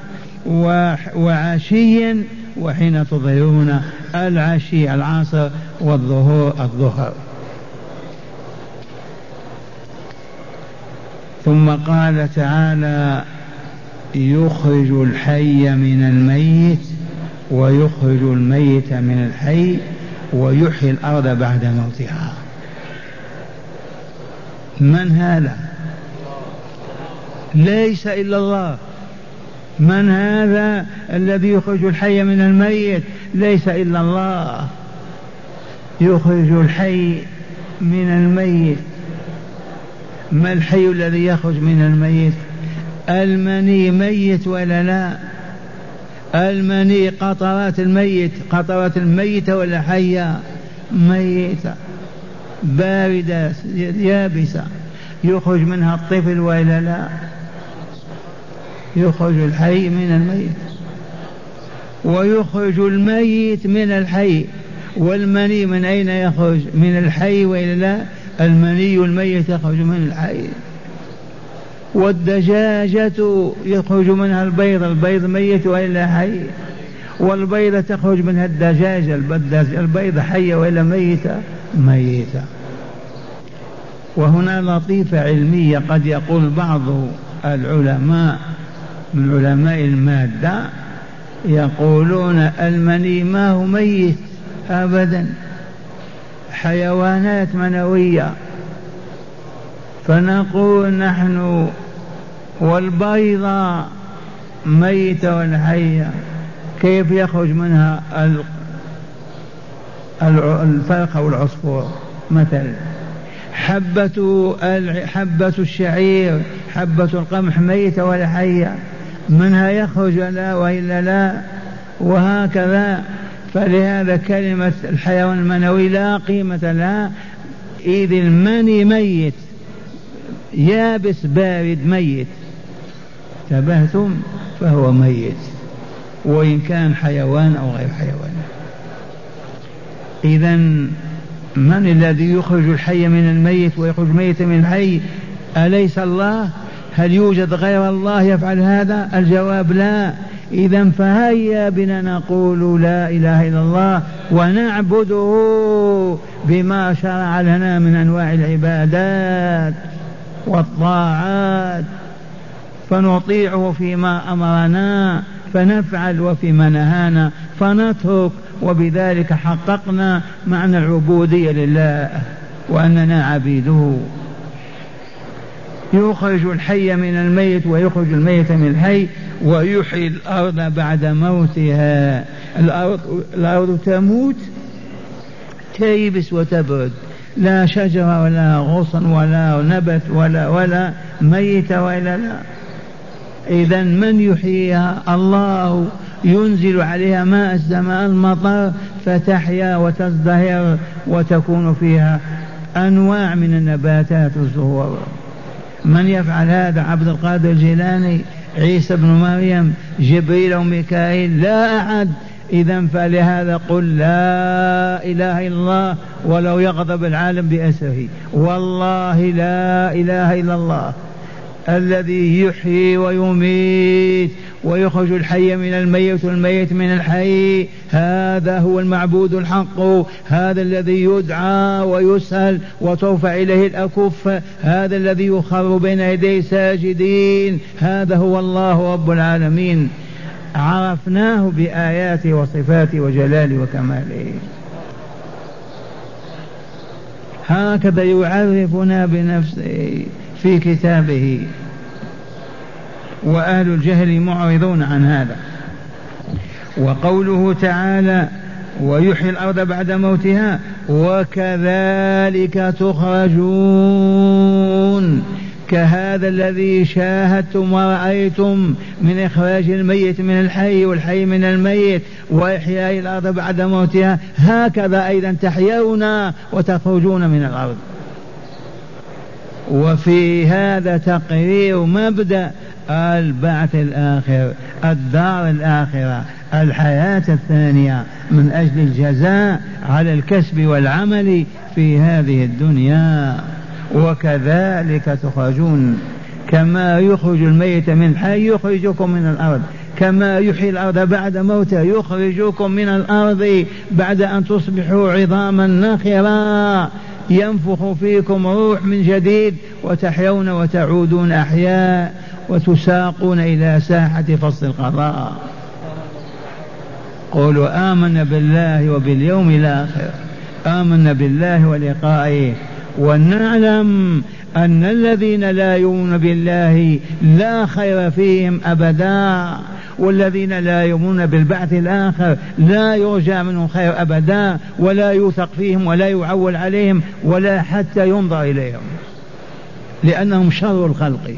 وعشيا وحين تظهرون، العشي العصر والظهور الظهر. ثم قال تعالى يخرج الحي من الميت ويخرج الميت من الحي ويحيي الأرض بعد موتها. من هذا؟ ليس إلا الله. من هذا الذي يخرج الحي من الميت؟ ليس إلا الله. يخرج الحي من الميت. ما الحي الذي يخرج من الميت؟ المني ميت ولا لا؟ المني قطرات الميت، قطرات الميتة ولا حية؟ ميتة باردة يابسة، يخرج منها الطفل ولا لا؟ يخرج الحي من الميت ويخرج الميت من الحي. والمني من أين يخرج؟ من الحي ولا لا؟ المني الميت يخرج من الحي. والدجاجة يخرج منها البيض، البيض ميت وإلا حي؟ والبيضة تخرج منها الدجاجة، البيضة حية وإلا ميتة؟ ميتة. وهنا لطيفة علمية، قد يقول بعض العلماء من علماء المادة يقولون المني ما هو ميت أبدا، حيوانات منوية. فنقول نحن والبيضة ميتة والحية كيف يخرج منها الفرخة والعصفور مثلا؟ حبة الشعير، حبة القمح ميتة ولا حية؟ منها يخرج لا وإلا لا؟ وهكذا. فلهذا كلمة الحيوان المنوي لا قيمة لها، إذ المني ميت يابس بارد ميت، تبهتم؟ فهو ميت وإن كان حيوان أو غير حيوان. إذن من الذي يخرج الحي من الميت ويخرج الميت من الحي؟ أليس الله؟ هل يوجد غير الله يفعل هذا؟ الجواب لا. إذن فهيا بنا نقول لا إله إلا الله ونعبده بما شرع لنا من أنواع العبادات والطاعات، فنطيعه فيما أمرنا فنفعل وفيما نهانا فنترك، وبذلك حققنا معنى العبودية لله وأننا عبيده. يخرج الحي من الميت ويخرج الميت من الحي ويحيي الأرض بعد موتها. الأرض تموت تيبس وتبرد، لا شجرة ولا غصن ولا نبت ولا ميتة ولا لا. إذن من يحييها؟ الله. ينزل عليها ماء السماء المطر فتحيا وتزدهر وتكون فيها أنواع من النباتات والزهور. من يفعل هذا؟ عبد القادر الجيلاني، عيسى بن مريم، جبريل وميكائيل؟ لا أحد. إذن فلهذا قل لا إله إلا الله ولو يغضب العالم بأسره. والله لا إله إلا الله الذي يحيي ويميت ويخرج الحي من الميت والميت من الحي. هذا هو المعبود الحق، هذا الذي يدعى ويسأل وترفع إليه الأكف، هذا الذي يخر بين يديه ساجدين. هذا هو الله رب العالمين، عرفناه بآياته وصفاته وجلاله وكماله. هكذا يعرفنا بنفسه في كتابه، وأهل الجهل معرضون عن هذا. وقوله تعالى ويحيي الأرض بعد موتها وكذلك تخرجون، كهذا الذي شاهدتم ورأيتم من إخراج الميت من الحي والحي من الميت وإحياء الأرض بعد موتها، هكذا أيضا تحيون وتخرجون من الأرض. وفي هذا تقرير مبدأ البعث الآخر، الدار الآخرة، الحياة الثانية من أجل الجزاء على الكسب والعمل في هذه الدنيا. وكذلك تخرجون، كما يخرج الميت من الحي يخرجكم من الأرض، كما يحيي الأرض بعد موتها يخرجكم من الأرض بعد أن تصبحوا عظاما نخرا، ينفخ فيكم روح من جديد وتحيون وتعودون أحياء وتساقون إلى ساحة فصل القضاء. قولوا آمنا بالله وباليوم الآخر، آمنا بالله ولقائه، ونعلم أن الذين لا يؤمنون بالله لا خير فيهم أبدا، والذين لا يؤمنون بالبعث الآخر لا يرجى منهم خير أبدا، ولا يوثق فيهم ولا يعول عليهم ولا حتى ينظر إليهم، لأنهم شر الخلق.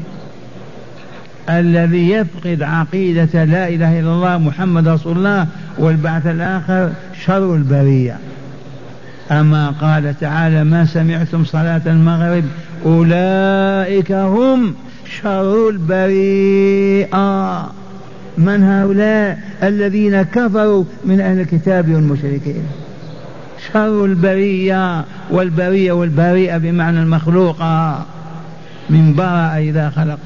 الذي يفقد عقيدة لا إله إلا الله محمد رسول الله والبعث الآخر شر البرية. أما قال تعالى: ما سمعتم صلاة المغرب أولئك هم شر البرية. من هؤلاء؟ الذين كفروا من أهل الكتاب والمشركين. شر البرية، والبرية والبريئة بمعنى المخلوقة، من برأ إذا خلق.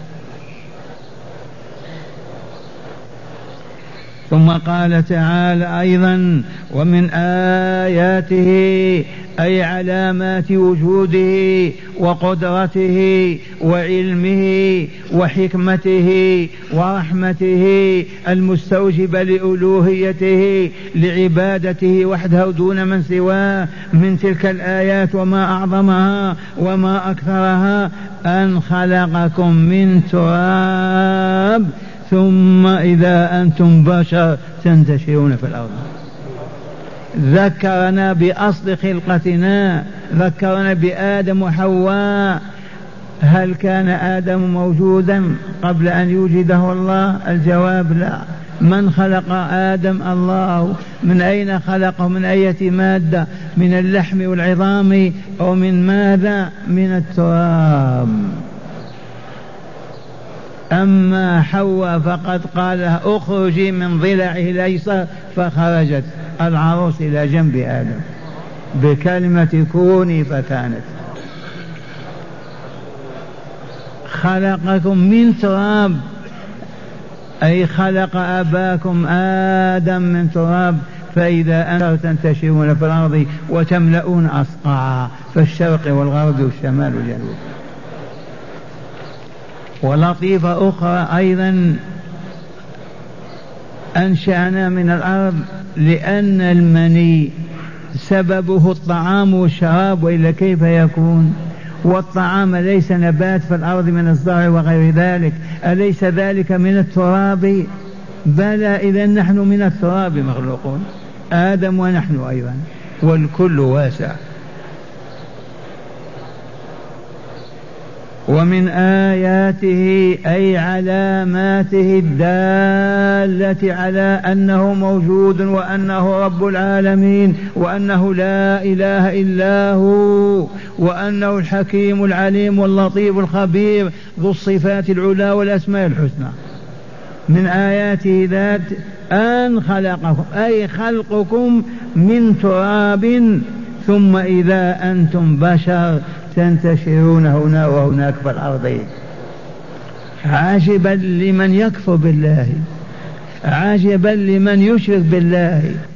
ثم قال تعالى أيضا: ومن آياته أي علامات وجوده وقدرته وعلمه وحكمته ورحمته المستوجب لألوهيته لعبادته وحده دون من سواه. من تلك الآيات وما أعظمها وما أكثرها أن خلقكم من تراب ثم إذا أنتم بشر تنتشرون في الأرض. ذكرنا بأصل خلقتنا، ذكرنا بآدم وحواء. هل كان آدم موجودا قبل أن يوجده الله؟ الجواب لا. من خلق آدم؟ الله. من أين خلقه؟ من أية مادة؟ من اللحم والعظام أو من ماذا؟ من التراب. أما حواء فقد قال لها: اخرجي من ضلعه الأيسر، فخرجت العروس إلى جنب آدم بكلمة كوني فكانت. خلقكم من تراب، أي خلق أباكم آدم من تراب، فإذا أنتم تنتشرون في الأرض وتملؤون أصقاعا في الشرق والغرب والشمال والجنوب. ولطيفة أخرى أيضا: أنشأنا من الأرض لأن المني سببه الطعام والشراب، وإلا كيف يكون؟ والطعام ليس نبات في الأرض من الزرع وغير ذلك، أليس ذلك من التراب؟ بلى، إذا نحن من التراب مخلوقون، آدم ونحن أيضا، والكل واسع. ومن آياته أي علاماته الدالة على أنه موجود وأنه رب العالمين وأنه لا إله إلا هو وأنه الحكيم العليم واللطيف الخبير ذو الصفات العلى والأسماء الحسنى. من آياته ذات أن خلقكم، أي خلقكم من تراب ثم إذا أنتم بشر تنتشرون هنا وهناك في الأرض. عجبا لمن يكفر بالله، عجبا لمن يشرك بالله.